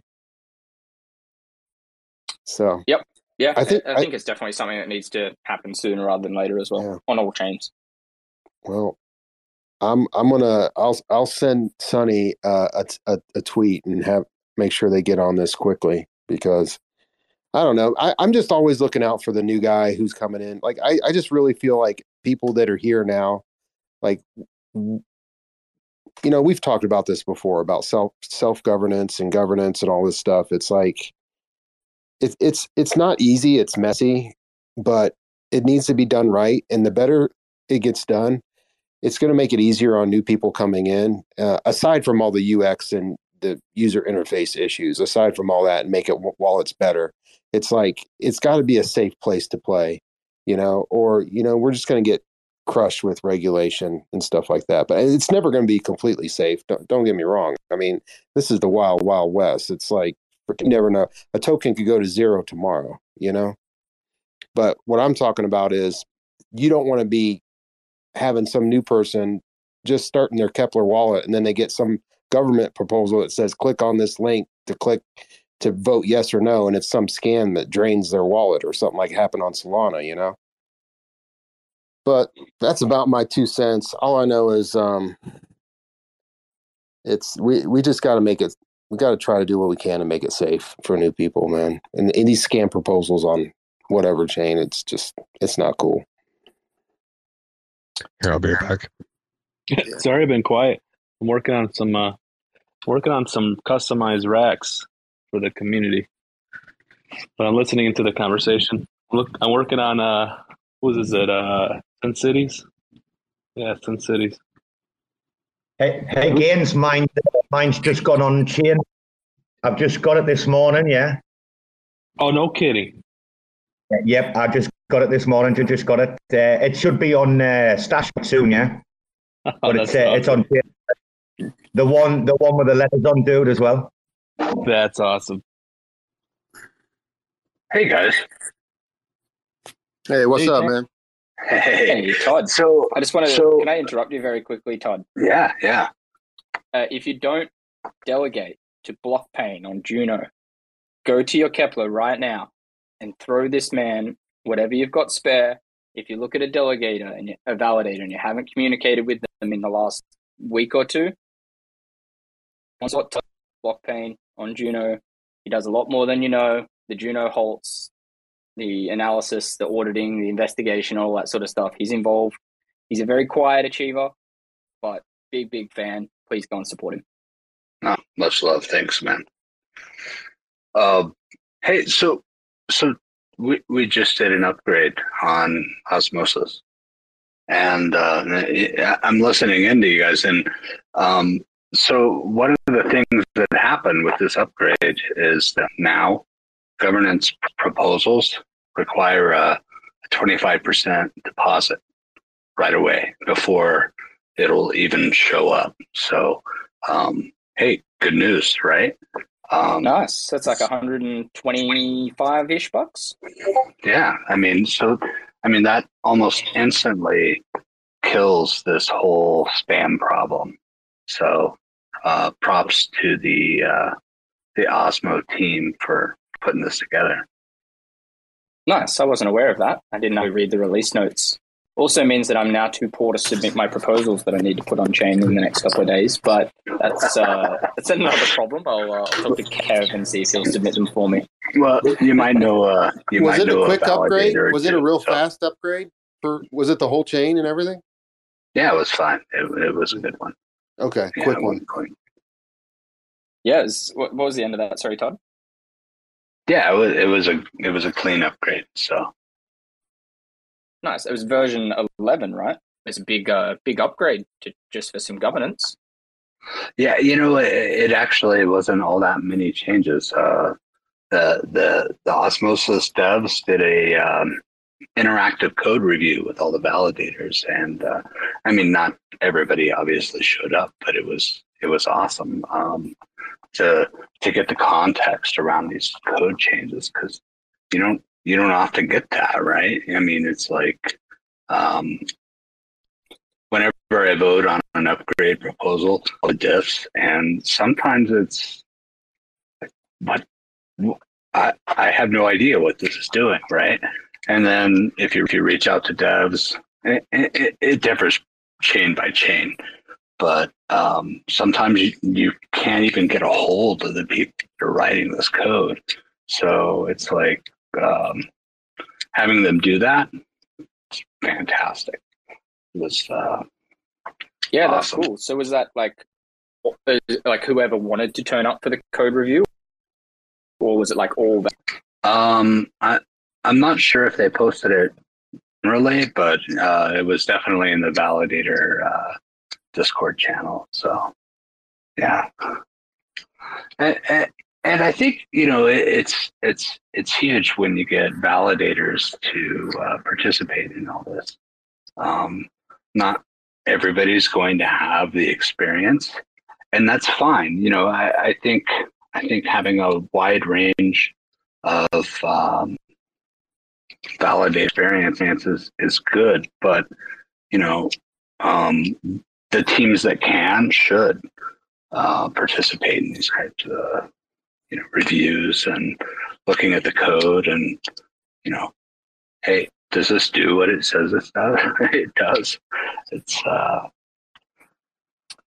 So yeah, I I think- think I, think it's definitely something that needs to happen sooner rather than later as well Yeah. on all chains. well, I'm I'm gonna I'll I'll send Sonny uh, a, a a tweet and have make sure they get on this quickly, because I don't know. I, I'm just always looking out for the new guy who's coming in. Like I, I just really feel like people that are here now, like w- you know, we've talked about this before about self self governance and governance and all this stuff. It's like it's it's it's not easy. It's messy, but it needs to be done right. And the better it gets done, it's going to make it easier on new people coming in. Uh, aside from all the U X and the user interface issues, aside from all that, and make it while it's better. It's like it's got to be a safe place to play, you know, or you know, we're just going to get crushed with regulation and stuff like that. But it's never going to be completely safe. Don't, don't get me wrong. I mean, this is the wild, wild west. It's like you never know. A token could go to zero tomorrow, you know. But what I'm talking about is you don't want to be having some new person just starting their Kepler wallet and then they get some government proposal that says click on this link to click to vote yes or no, and it's some scam that drains their wallet or something like happened on Solana, you know. But that's about my two cents. All I know is um it's we we just got to make it we got to try to do what we can to make it safe for new people, man. And, and these scam proposals on whatever chain, it's just, it's not cool. Here, I'll be right back. Sorry, I've been quiet. I'm working on some uh, working on some customized racks for the community. But I'm listening into the conversation. Look, I'm working on uh, what is it? Uh, Sin Cities. Yeah, Sin Cities. Hey, hey, Gaines, mine, mine's just gone on chain. I've just got it this morning. Yeah. Oh, no kidding. Yep, I just got it this morning. I just got it. Uh, it should be on uh, Stash soon. Yeah. Oh, But it's uh, awesome. it's on chain. The one, the one with the letters on, dude, as well. That's awesome. Hey guys. Hey, what's Hey, up, Jack. man? Hey. Hey, Todd. So I just want to. so Can I interrupt you very quickly, Todd? yeah, yeah. Uh, if you don't delegate to Blockchain on Juno, go to your Kepler right now and throw this man whatever you've got spare. If you look at a delegator and you, a validator and you haven't communicated with them in the last week or two, once what Blockchain on Juno, he does a lot more than you know. The Juno halts, the analysis, the auditing, the investigation, all that sort of stuff. He's involved. He's a very quiet achiever, but big, big fan. Please go and support him. No, much love. Thanks, man. Um, hey, so so we we just did an upgrade on Osmosis, and uh, I'm listening into you guys. And um, so one of the things that happened with this upgrade is that now governance proposals require a twenty-five percent deposit right away before it'll even show up. So, um, hey, good news, right? Um, Nice. That's like one hundred twenty-five-ish bucks. yeah, I mean, so, I mean, that almost instantly kills this whole spam problem. So, uh, props to the, uh, the Osmo team for putting this together. Nice. I wasn't aware of that. I didn't know to read the release notes. Also means that I'm now too poor to submit my proposals that I need to put on chain in the next couple of days. But that's uh, that's another problem. I'll, uh, I'll talk to Kev and see if he'll submit them for me. Well, you might know. Uh, you Was might it know a quick upgrade? validator Was it a too, real so- fast upgrade? For was it the whole chain and everything? Yeah, it was fine. It, it was a good one. Okay, Yeah, quick it one. wasn't quick. Yeah. It was, what, what was the end of that? Sorry, Todd. Yeah, it was. It was a. It was a clean upgrade. So Nice. It was version eleven, right? It's a big, uh, big upgrade to just for some governance. yeah, you know, it, it actually wasn't all that many changes. Uh, the the the Osmosis devs did a um, interactive code review with all the validators, and uh, I mean, not everybody obviously showed up, but it was it was awesome um, to to get the context around these code changes, because you don't you don't often get that, right? I mean, it's like um, whenever I vote on an upgrade proposal, all the diffs, and sometimes it's what I I have no idea what this is doing, right? And then if you if you reach out to devs, it, it, it differs chain by chain, but um, sometimes you, you can't even get a hold of the people that are writing this code. So it's like um, having them do that. It's fantastic. It was uh, Yeah, that's awesome. cool. So was that like, uh, like whoever wanted to turn up for the code review, or was it like all that? Um, I I'm not sure if they posted it generally, but uh, it was definitely in the validator uh, Discord channel. So yeah, and, and, and I think you know it, it's it's it's huge when you get validators to uh, participate in all this. Um, not everybody's going to have the experience, and that's fine. You know, I, I think I think having a wide range of um, validate experiences is good, but you know, um, the teams that can should uh, participate in these types of you know reviews and looking at the code, and you know, hey, does this do what it says it does? It does. It's uh,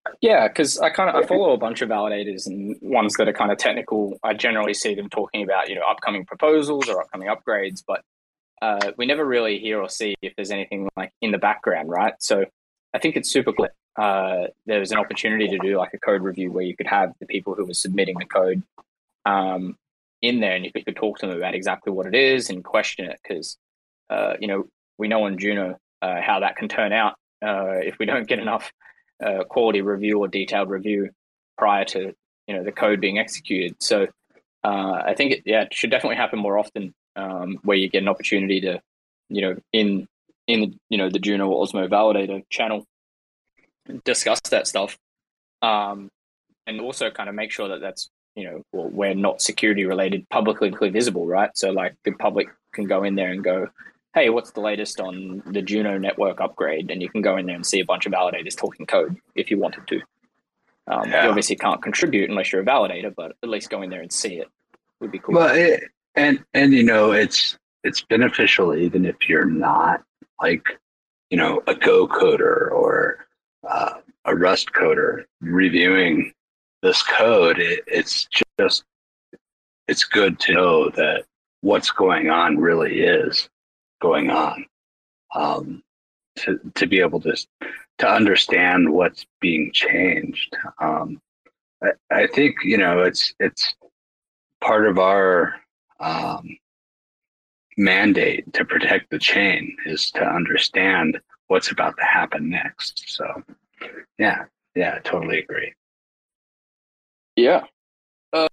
Yeah, because I kind of I follow a bunch of validators and ones that are kind of technical. I generally see them talking about you know upcoming proposals or upcoming upgrades, but uh, we never really hear or see if there's anything like in the background, right? So I think it's super cool. Uh, there's an opportunity to do like a code review where you could have the people who were submitting the code um, in there, and you could, could talk to them about exactly what it is and question it, because uh, you know we know on Juno uh, how that can turn out uh, if we don't get enough uh, quality review or detailed review prior to you know the code being executed. So uh, I think it yeah it should definitely happen more often, um, where you get an opportunity to you know in in you know the Juno or Osmo validator channel discuss that stuff, um, and also kind of make sure that that's you know well, we're not security related, publicly visible, right? So like the public can go in there and go, hey, what's the latest on the Juno network upgrade? And you can go in there and see a bunch of validators talking code if you wanted to. Um, Yeah. You obviously can't contribute unless you're a validator, but at least go in there and see it would be cool. Well, it, and and you know, it's it's beneficial even if you're not like you know a Go coder or uh, a Rust coder reviewing this code. It, it's just it's good to know that what's going on really is going on. Um, to to be able to to understand what's being changed. Um, I, I think you know it's it's part of our um, mandate to protect the chain is to understand what's about to happen next. So, yeah, yeah, I totally agree. Yeah. Uh,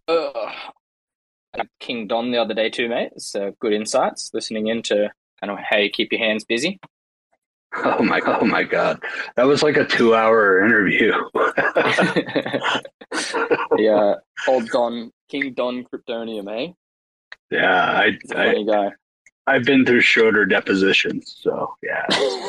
King Don the other day too, mate. It's uh, good insights. Listening into kind of how you keep your hands busy. Oh my, oh my God, that was like a two-hour interview. Yeah, old Don, King Don Kryptonium, eh? Yeah, I, He's a funny I, guy. I've been through shorter depositions, so yeah.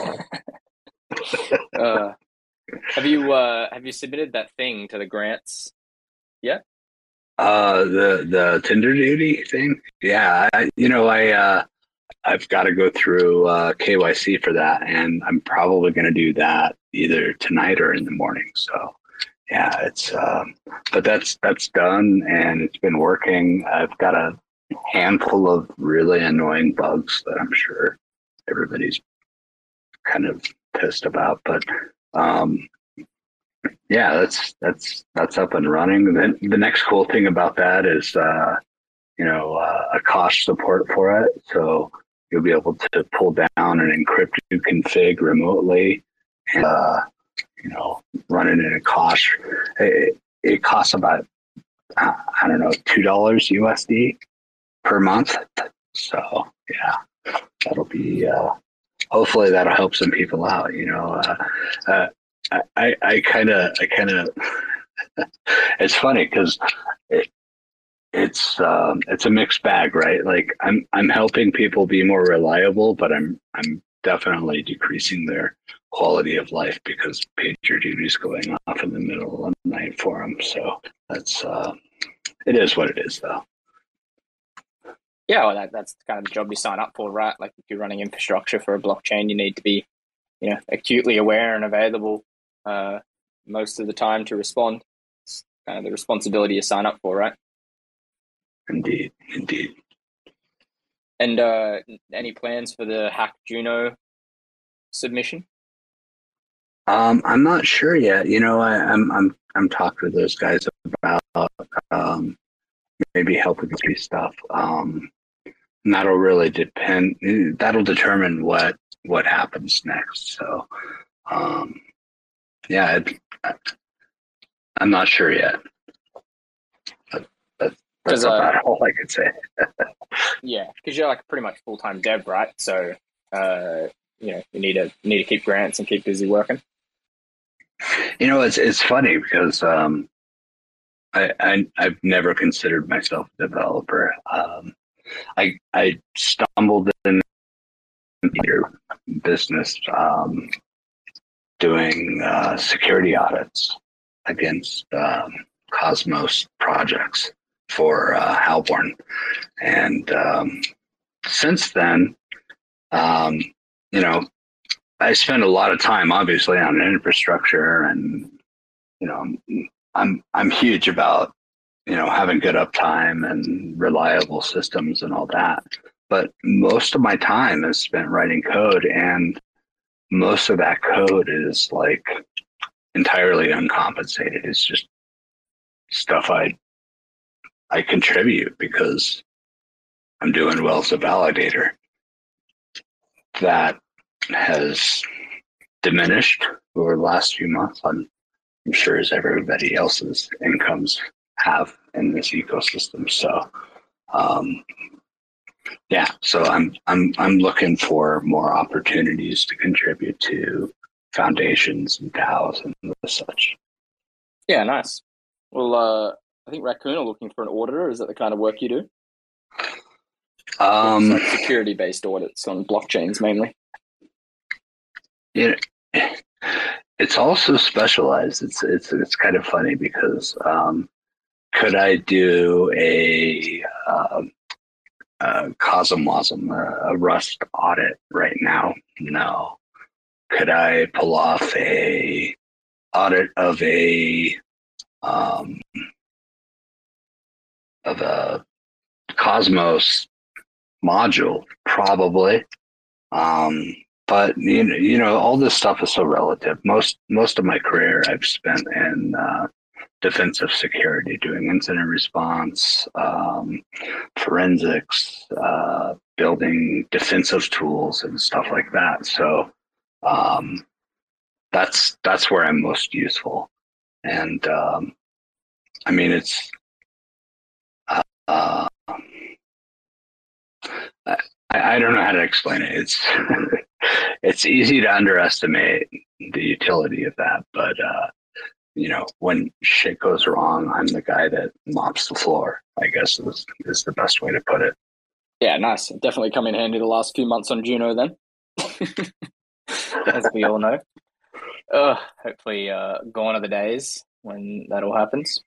uh, have you uh, have you submitted that thing to the grants yet? Uh, the the Tinder duty thing, yeah. I, you know, I uh, I've got to go through uh, K Y C for that, and I'm probably going to do that either tonight or in the morning. So, yeah, it's um, but that's that's done, and it's been working. I've got a handful of really annoying bugs that I'm sure everybody's kind of pissed about, but um, yeah, that's that's that's up and running. And then the next cool thing about that is, uh, you know, uh, a Kosh support for it. So you'll be able to pull down an encrypted config remotely, and uh, you know, run it in a Kosh. It, it costs about uh, I don't know two dollars U S D per month. So yeah, that'll be. Uh, hopefully that'll help some people out. You know, uh, uh, I I kind of I kind of. It's funny because it, it's um, it's a mixed bag, right? Like I'm I'm helping people be more reliable, but I'm I'm definitely decreasing their quality of life because pager duty is going off in the middle of the night for them. So that's uh, it is what it is, though. Yeah, well, that, that's kind of the job you sign up for, right? Like if you're running infrastructure for a blockchain, you need to be, you know, acutely aware and available uh, most of the time to respond. It's kind of the responsibility you sign up for, right? Indeed, indeed. And uh, any plans for the Hack Juno submission? Um, I'm not sure yet. You know, I, I'm I'm I'm talking to those guys about um, maybe helping with stuff. Um, and that'll really depend. That'll determine what what happens next. So, um, yeah, it, I'm not sure yet. But that, that's about uh, all I could say. Yeah, because you're like pretty much full time dev, right? So, uh, you know, you need to you need to keep grants and keep busy working. You know, it's it's funny because um, I, I I've never considered myself a developer. Um, I I stumbled in your business um, doing uh, security audits against um, Cosmos projects for uh, Halborn, and um, since then, um, you know, I spend a lot of time, obviously, on infrastructure and you know, I'm, I'm, I'm huge about, you know, having good uptime and reliable systems and all that. But most of my time is spent writing code, and most of that code is like entirely uncompensated. It's just stuff I I contribute because I'm doing well as a validator. That has diminished over the last few months. I'm, I'm sure as everybody else's incomes have in this ecosystem. So, um, yeah. So I'm I'm I'm looking for more opportunities to contribute to foundations and DAOs and such. Yeah, nice. Well, uh, I think Raccoon are looking for an auditor. Is that the kind of work you do? Um, it's like security-based audits on blockchains mainly. You know, it's also specialized. It's it's it's kind of funny because um, could I do a, uh, a CosmWasm, a, a Rust audit right now? No. Could I pull off a audit of a um, of a Cosmos module? Probably. Um, but you know, you know, all this stuff is so relative. Most most of my career I've spent in uh, defensive security, doing incident response, um, forensics, uh, building defensive tools and stuff like that. So um, that's that's where I'm most useful. And um, I mean, it's uh, uh, I, I don't know how to explain it. It's it's easy to underestimate the utility of that, but uh, you know, when shit goes wrong, I'm the guy that mops the floor, I guess is, is the best way to put it. Yeah, nice. Definitely come in handy the last few months on Juno then, as we all know. Uh, hopefully uh, gone are the days when that all happens.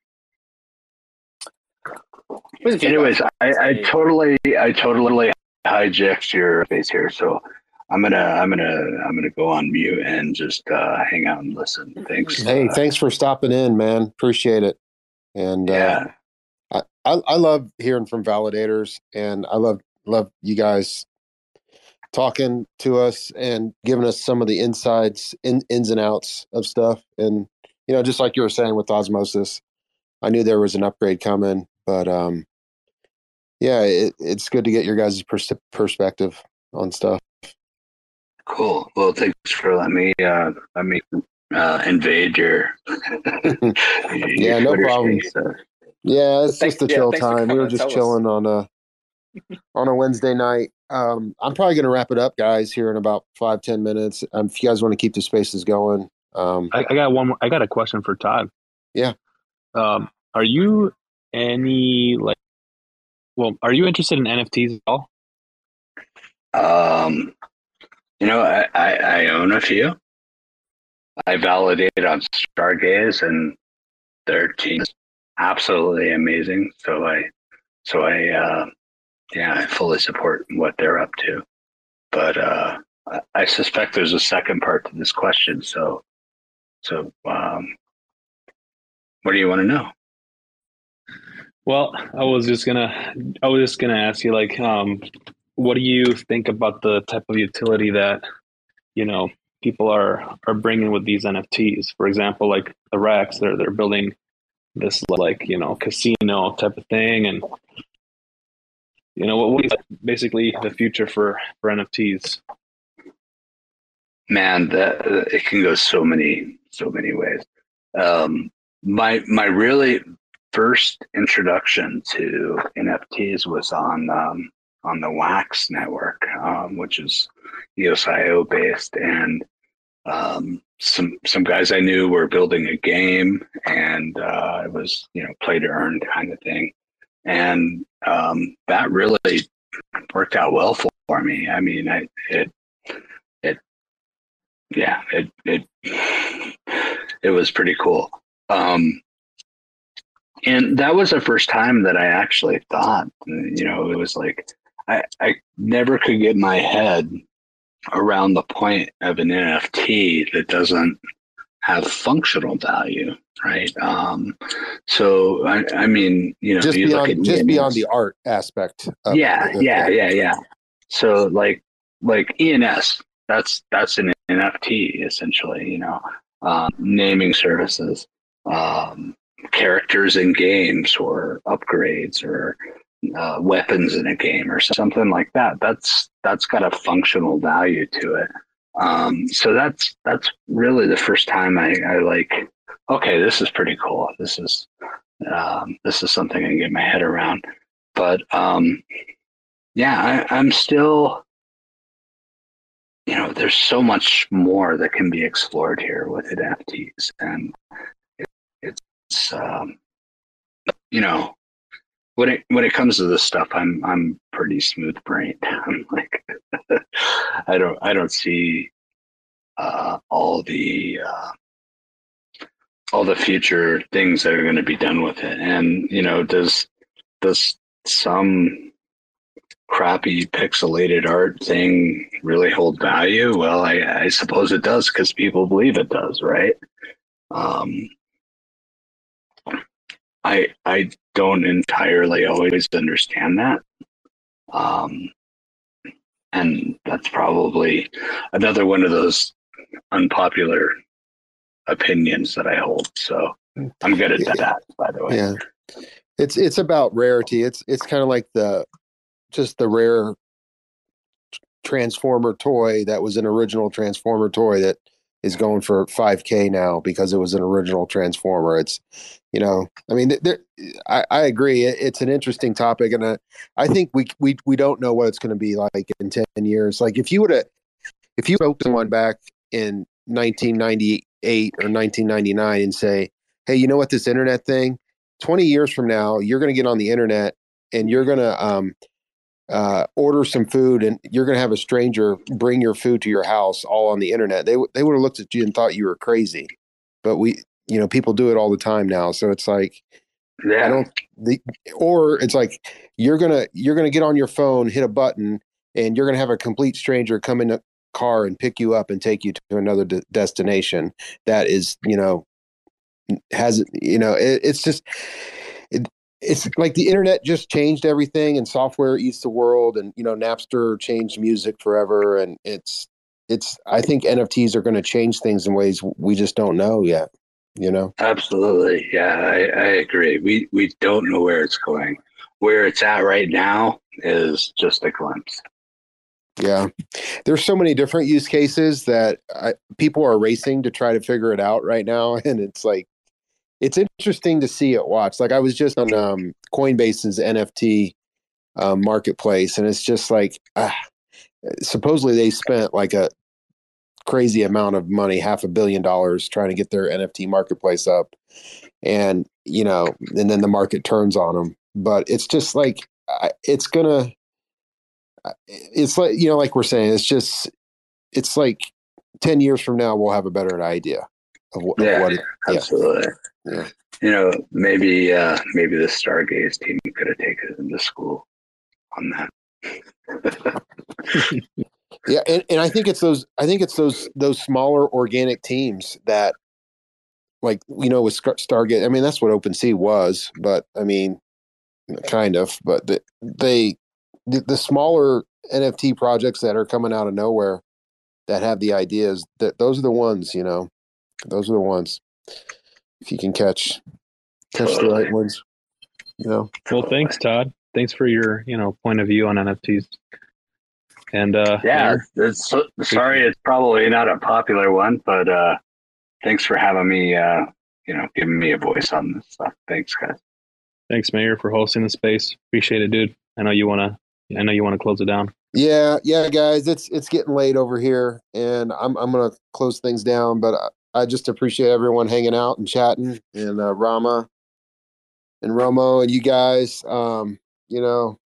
Anyways, I, I totally, I totally hijacked your face here, so I'm gonna, I'm gonna, I'm gonna go on mute and just uh, hang out and listen. Thanks. Hey, uh, thanks for stopping in, man. Appreciate it. And yeah, uh, I, I, I love hearing from validators, and I love, love you guys talking to us and giving us some of the insides, in, ins and outs of stuff. And you know, just like you were saying with Osmosis, I knew there was an upgrade coming, but um, yeah, it, it's good to get your guys' pers- perspective on stuff. cool. Well, thanks for letting me, uh, let me uh, invade your. your Yeah, no Twitter problem. space, uh, Yeah, it's Thanks- just a yeah, chill thanks for time. We coming were to just tell us. chilling on a on a Wednesday night. Um, I'm probably going to wrap it up, guys, here in about five ten minutes. Um, if you guys want to keep the spaces going, um, I, I got one more, I got a question for Todd. Yeah. Um, are you any like? Well, are you interested in N F Ts at all? Um, you know, I, I, I own a few. I validate on Stargaze, and their team is absolutely amazing. So I, so I, uh, yeah, I fully support what they're up to. But uh, I, I suspect there's a second part to this question. So, so um, what do you want to know? Well, I was just gonna, I was just gonna ask you, like, um, what do you think about the type of utility that, you know, people are are bringing with these N F Ts? For example, like the Rex, they're they're building this like you know casino type of thing, and you know what, what is basically the future for for N F Ts? Man, that it can go so many, so many ways. Um, my my really first introduction to N F Ts was on um, on the Wax network, um, which is E O S I O based, and um, some some guys I knew were building a game, and uh, it was you know play to earn kind of thing, and um, that really worked out well for, for me. I mean, I it it yeah it it it was pretty cool. Um, And that was the first time that I actually thought, you know, it was like, I, I never could get my head around the point of an N F T that doesn't have functional value, right? Um, so I, I mean, you know, just you beyond look at just E N S. beyond the art aspect. Of Yeah, it. yeah, yeah, yeah. So like like E N S, that's that's an N F T essentially, you know, um, naming services, um, characters in games or upgrades or uh, weapons in a game or something like that. That's that's got a functional value to it. Um, so that's that's really the first time I, I like, okay, this is pretty cool. This is um, this is something I can get my head around. But um, yeah, I, I'm still, you know, there's so much more that can be explored here with N F Ts, and it, it's um, you know, when it when it comes to this stuff, I'm I'm pretty smooth brained. I'm like, I don't I don't see uh, all the uh, all the future things that are going to be done with it, and you know, does does some crappy pixelated art thing really hold value? Well, I, I suppose it does because people believe it does, right? Um, I I don't entirely always understand that, um, and that's probably another one of those unpopular opinions that I hold. So I'm good at Yeah. that, by the way. Yeah, it's it's about rarity. It's it's kind of like the just the rare Transformer toy that was an original Transformer toy that is going for five K now because it was an original Transformer. It's, you know, I mean, there, I, I agree. It, it's an interesting topic, and uh, I think we we we don't know what it's going to be like in ten years. Like if you would have, if you spoke to someone back in nineteen ninety-eight or nineteen ninety-nine and say, hey, you know what, this internet thing, twenty years from now, you're going to get on the internet and you're going to um, uh, order some food, and you're going to have a stranger bring your food to your house all on the internet. They w- they would have looked at you and thought you were crazy. But we, you know, people do it all the time now. So it's like, Yeah. I don't, the, or it's like, you're going to, you're going to get on your phone, hit a button, and you're going to have a complete stranger come in a car and pick you up and take you to another de- destination that is, you know, has, you know, it, it's just, it, it's like the internet just changed everything, and software eats the world, and, you know, Napster changed music forever. And it's, it's, I think N F Ts are going to change things in ways we just don't know yet, you know? Absolutely. Yeah, I, I agree. We, we don't know where it's going. Where it's at right now is just a glimpse. Yeah. There's so many different use cases that I, people are racing to try to figure it out right now. And it's like, it's interesting to see it watch. Like I was just on um, Coinbase's N F T um, marketplace, and it's just like, ah, supposedly they spent like a crazy amount of money, half a billion dollars, trying to get their N F T marketplace up. And, you know, and then the market turns on them. But it's just like, it's going to, it's like, you know, like we're saying, it's just, it's like ten years from now, we'll have a better idea of, what, Yeah, of what it, absolutely. Yeah. You know, maybe uh, maybe the Stargaze team could have taken it into school on that. Yeah, and, and I think it's those I think it's those those smaller organic teams that, like, you know, with Stargate, I mean, that's what OpenSea was, but I mean, kind of, but the, they the, the smaller N F T projects that are coming out of nowhere that have the ideas, that those are the ones, you know, those are the ones. If you can catch catch the right ones, you know. Well, thanks, Todd. Thanks for your, you know, point of view on N F Ts. And uh, yeah, it's, so, sorry, it's probably not a popular one, but uh, thanks for having me. Uh, you know, giving me a voice on this stuff. Thanks, guys. Thanks, Mayor, for hosting the space. Appreciate it, dude. I know you wanna. I know you want to close it down. Yeah, yeah, guys, it's it's getting late over here, and I'm I'm gonna close things down. But I, I just appreciate everyone hanging out and chatting, and uh, Rama and Romo and you guys. Um, you know,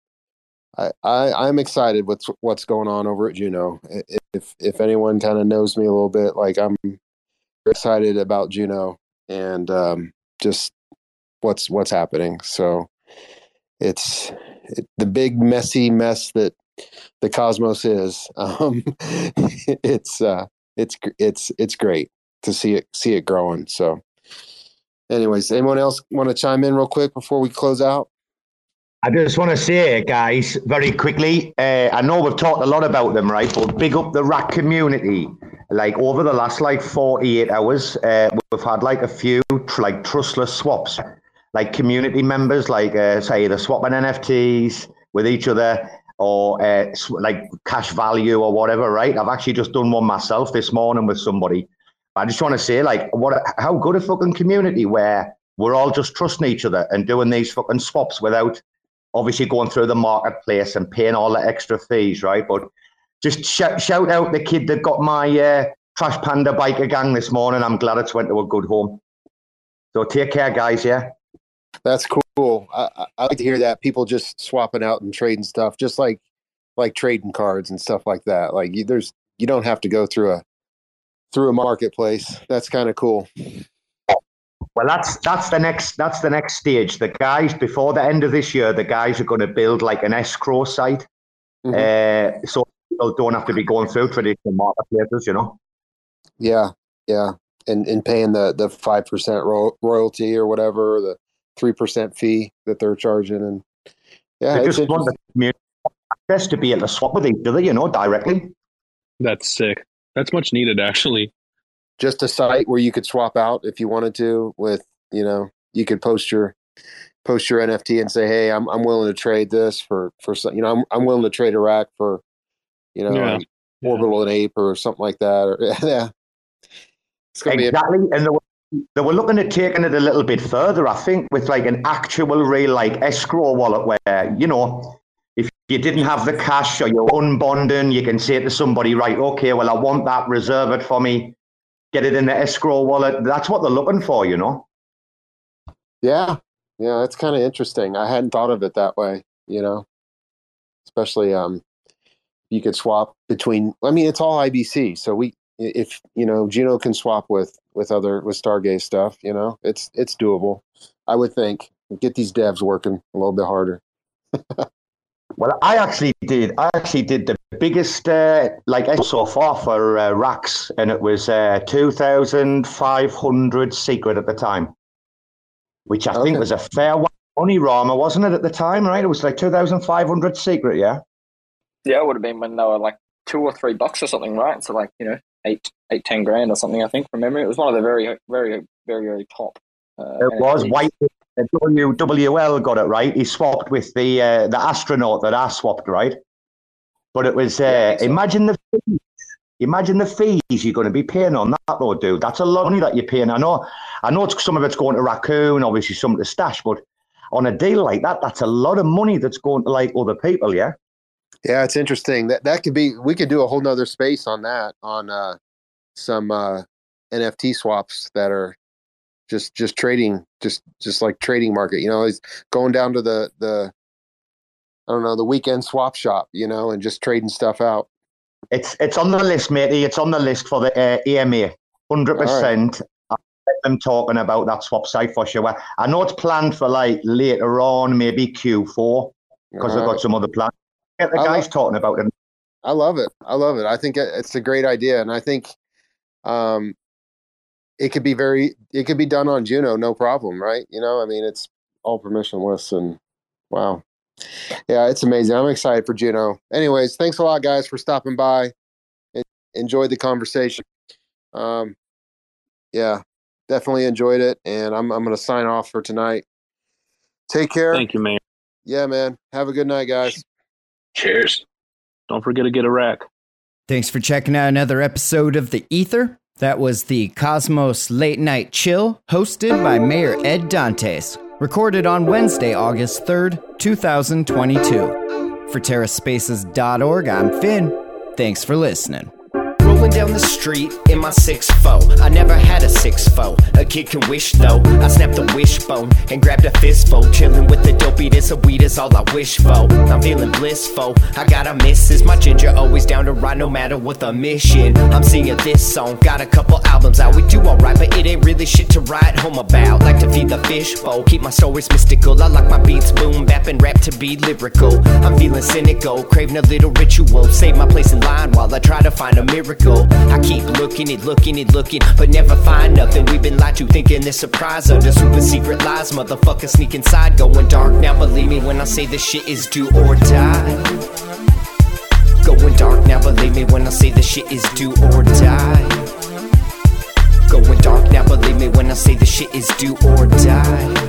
I, I I'm excited with what's going on over at Juno. If if anyone kind of knows me a little bit, like, I'm excited about Juno and um, just what's what's happening. So it's it, the big messy mess that the cosmos is. Um, it's uh, it's it's it's great. to see it see it growing. So, anyways, anyone else want to chime in real quick before we close out? I just want to say, guys, very quickly, uh, I know we've talked a lot about them, right? But big up the rack community. Like over the last like forty-eight hours, uh, we've had like a few tr- like trustless swaps, like community members, like uh, say either swapping N F Ts with each other or uh, sw- like cash value or whatever, right? I've actually just done one myself this morning with somebody. I just want to say, like, what? How good a fucking community where we're all just trusting each other and doing these fucking swaps without obviously going through the marketplace and paying all the extra fees, right? But just shout, shout out the kid that got my uh, Trash Panda biker gang this morning. I'm glad it's went to a good home. So take care, guys, yeah? That's cool. I, I like to hear that. People just swapping out and trading stuff, just like like trading cards and stuff like that. Like you, there's you don't have to go through a through a marketplace. That's kind of cool. Well, that's that's the next that's the next stage. The guys before the end of this year, the guys are going to build like an escrow site, mm-hmm. uh, so people don't have to be going through traditional marketplaces, you know. Yeah, yeah, and and paying the the five percent ro- royalty or whatever, the three percent fee that they're charging, and yeah, they it's just want the community access to be able to swap with each other, you know, directly. That's sick. That's much needed, actually. Just a site where you could swap out if you wanted to with, you know, you could post your post your N F T and say, hey, I'm I'm willing to trade this for for some, you know, I'm I'm willing to trade a rack for, you know, yeah. um, Orbital and Ape or something like that. Or, yeah, it's gonna exactly. be a- and they were, they were looking at taking it a little bit further, I think, with like an actual real like escrow wallet where, you know, if you didn't have the cash or you're unbonding, you can say to somebody, right, okay, well, I want that, reserve it for me. Get it in the escrow wallet. That's what they're looking for, you know? Yeah. Yeah, that's kind of interesting. I hadn't thought of it that way, you know? Especially um, you could swap between, I mean, it's all I B C. So we, if, you know, Juno can swap with, with other, with Stargaze stuff, you know, it's, it's doable. I would think. Get these devs working a little bit harder. Well, I actually did. I actually did the biggest, uh, like, so far for uh, racks, and it was uh, two thousand five hundred secret at the time, which I okay. think was a fair one. Money Rama, wasn't it, at the time, right? It was like two thousand five hundred secret, yeah? Yeah, it would have been when they were like two or three bucks or something, right? So like, you know, eight, eight, ten grand or something, I think, from memory. It was one of the very, very, very, very top. Uh, it was. White. W W L got it right. He swapped with the uh, the astronaut that I swapped, right? But it was uh, yeah, so. imagine the fees. Imagine the fees you're going to be paying on that, though, dude. That's a lot of money that you're paying. I know, I know. It's, some of it's going to Raccoon, obviously some to Stash, but on a deal like that, that's a lot of money that's going to like other people. Yeah. Yeah, it's interesting. That that could be. We could do a whole nother space on that on uh, some uh, N F T swaps that are. Just, just trading, just, just like trading market, you know, he's going down to the, the, I don't know, the weekend swap shop, you know, and just trading stuff out. It's, it's on the list, matey. It's on the list for the uh, A M A, one hundred percent. Right. I'm talking about that swap site for sure. I know it's planned for like later on, maybe Q four, because they've right. got some other plans. Get the I guys love, talking about it. I love it. I love it. I think it's a great idea, and I think, um. It could be very, it could be done on Juno, no problem, right? You know, I mean, it's all permissionless and wow. Yeah, it's amazing. I'm excited for Juno. Anyways, thanks a lot, guys, for stopping by. Enjoyed the conversation. Um, yeah, definitely enjoyed it. And I'm I'm going to sign off for tonight. Take care. Thank you, man. Yeah, man. Have a good night, guys. Cheers. Don't forget to get a rack. Thanks for checking out another episode of The Ether. That was the Cosmos Late Night Chill, hosted by Mayor Ed Dantes, recorded on Wednesday, August third, twenty twenty-two. For Terra Spaces dot org, I'm Finn. Thanks for listening. Rolling down the street in my six four. I never had a six four. A kid can wish though. I snapped a wishbone and grabbed a fistful. Chilling with the dopey, this a weed is all I wish for. I'm feeling blissful. I gotta miss my ginger, always down to ride no matter what the mission. I'm singing this song, got a couple albums out. We do alright, but it ain't really shit to write home about. Like to feed the fishbowl, keep my stories mystical. I like my beats boom bap and rap to be lyrical. I'm feeling cynical, craving a little ritual. Save my place in line while I try to find a miracle. trouble. I keep looking and looking and looking, but never find nothing. We've been lied to, thinking they're surprised under super secret lies. Motherfuckers sneak inside, going dark. Now believe me when I say this shit is do or die. Going dark, now believe me when I say this shit is do or die. Going dark, now believe me when I say this shit is do or die.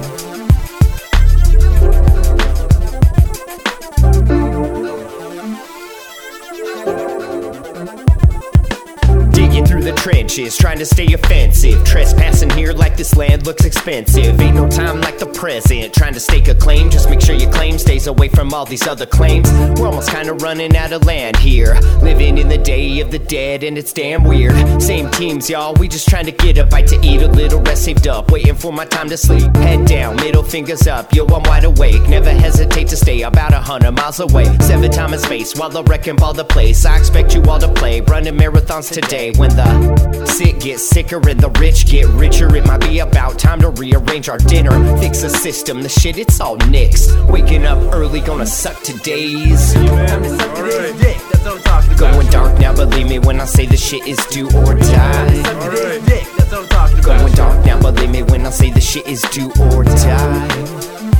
Through the trenches, trying to stay offensive. Trespassing here like this land looks expensive. Ain't no time like the present, trying to stake a claim. Just make sure your claim stays away from all these other claims. We're almost kinda running out of land here, living in the day of the dead, and it's damn weird. Same teams, y'all, we just trying to get a bite to eat. A little rest saved up, waiting for my time to sleep. Head down, middle fingers up, yo, I'm wide awake. Never hesitate to stay about a hundred miles away. Seven time and space, while I wrecking ball the place. I expect you all to play, running marathons today. When the sick get sicker and the rich get richer, it might be about time to rearrange our dinner. Fix the system, the shit, it's all nixed. Waking up early, gonna suck today's. Time to suck today's dick, that's what I'm talking about. Going dark now, believe me when I say this shit is do or die. Suck today's dick, that's what I'm talking about. Going dark now, believe me when I say this shit is do or die.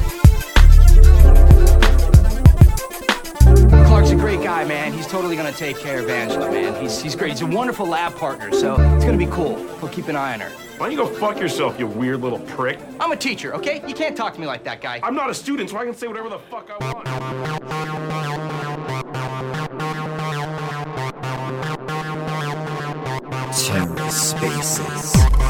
Clark's a great guy, man. He's totally gonna take care of Angela, man. He's he's great. He's a wonderful lab partner, so it's gonna be cool. We'll keep an eye on her. Why don't you go fuck yourself, you weird little prick? I'm a teacher, okay? You can't talk to me like that, guy. I'm not a student, so I can say whatever the fuck I want. TerraSpaces.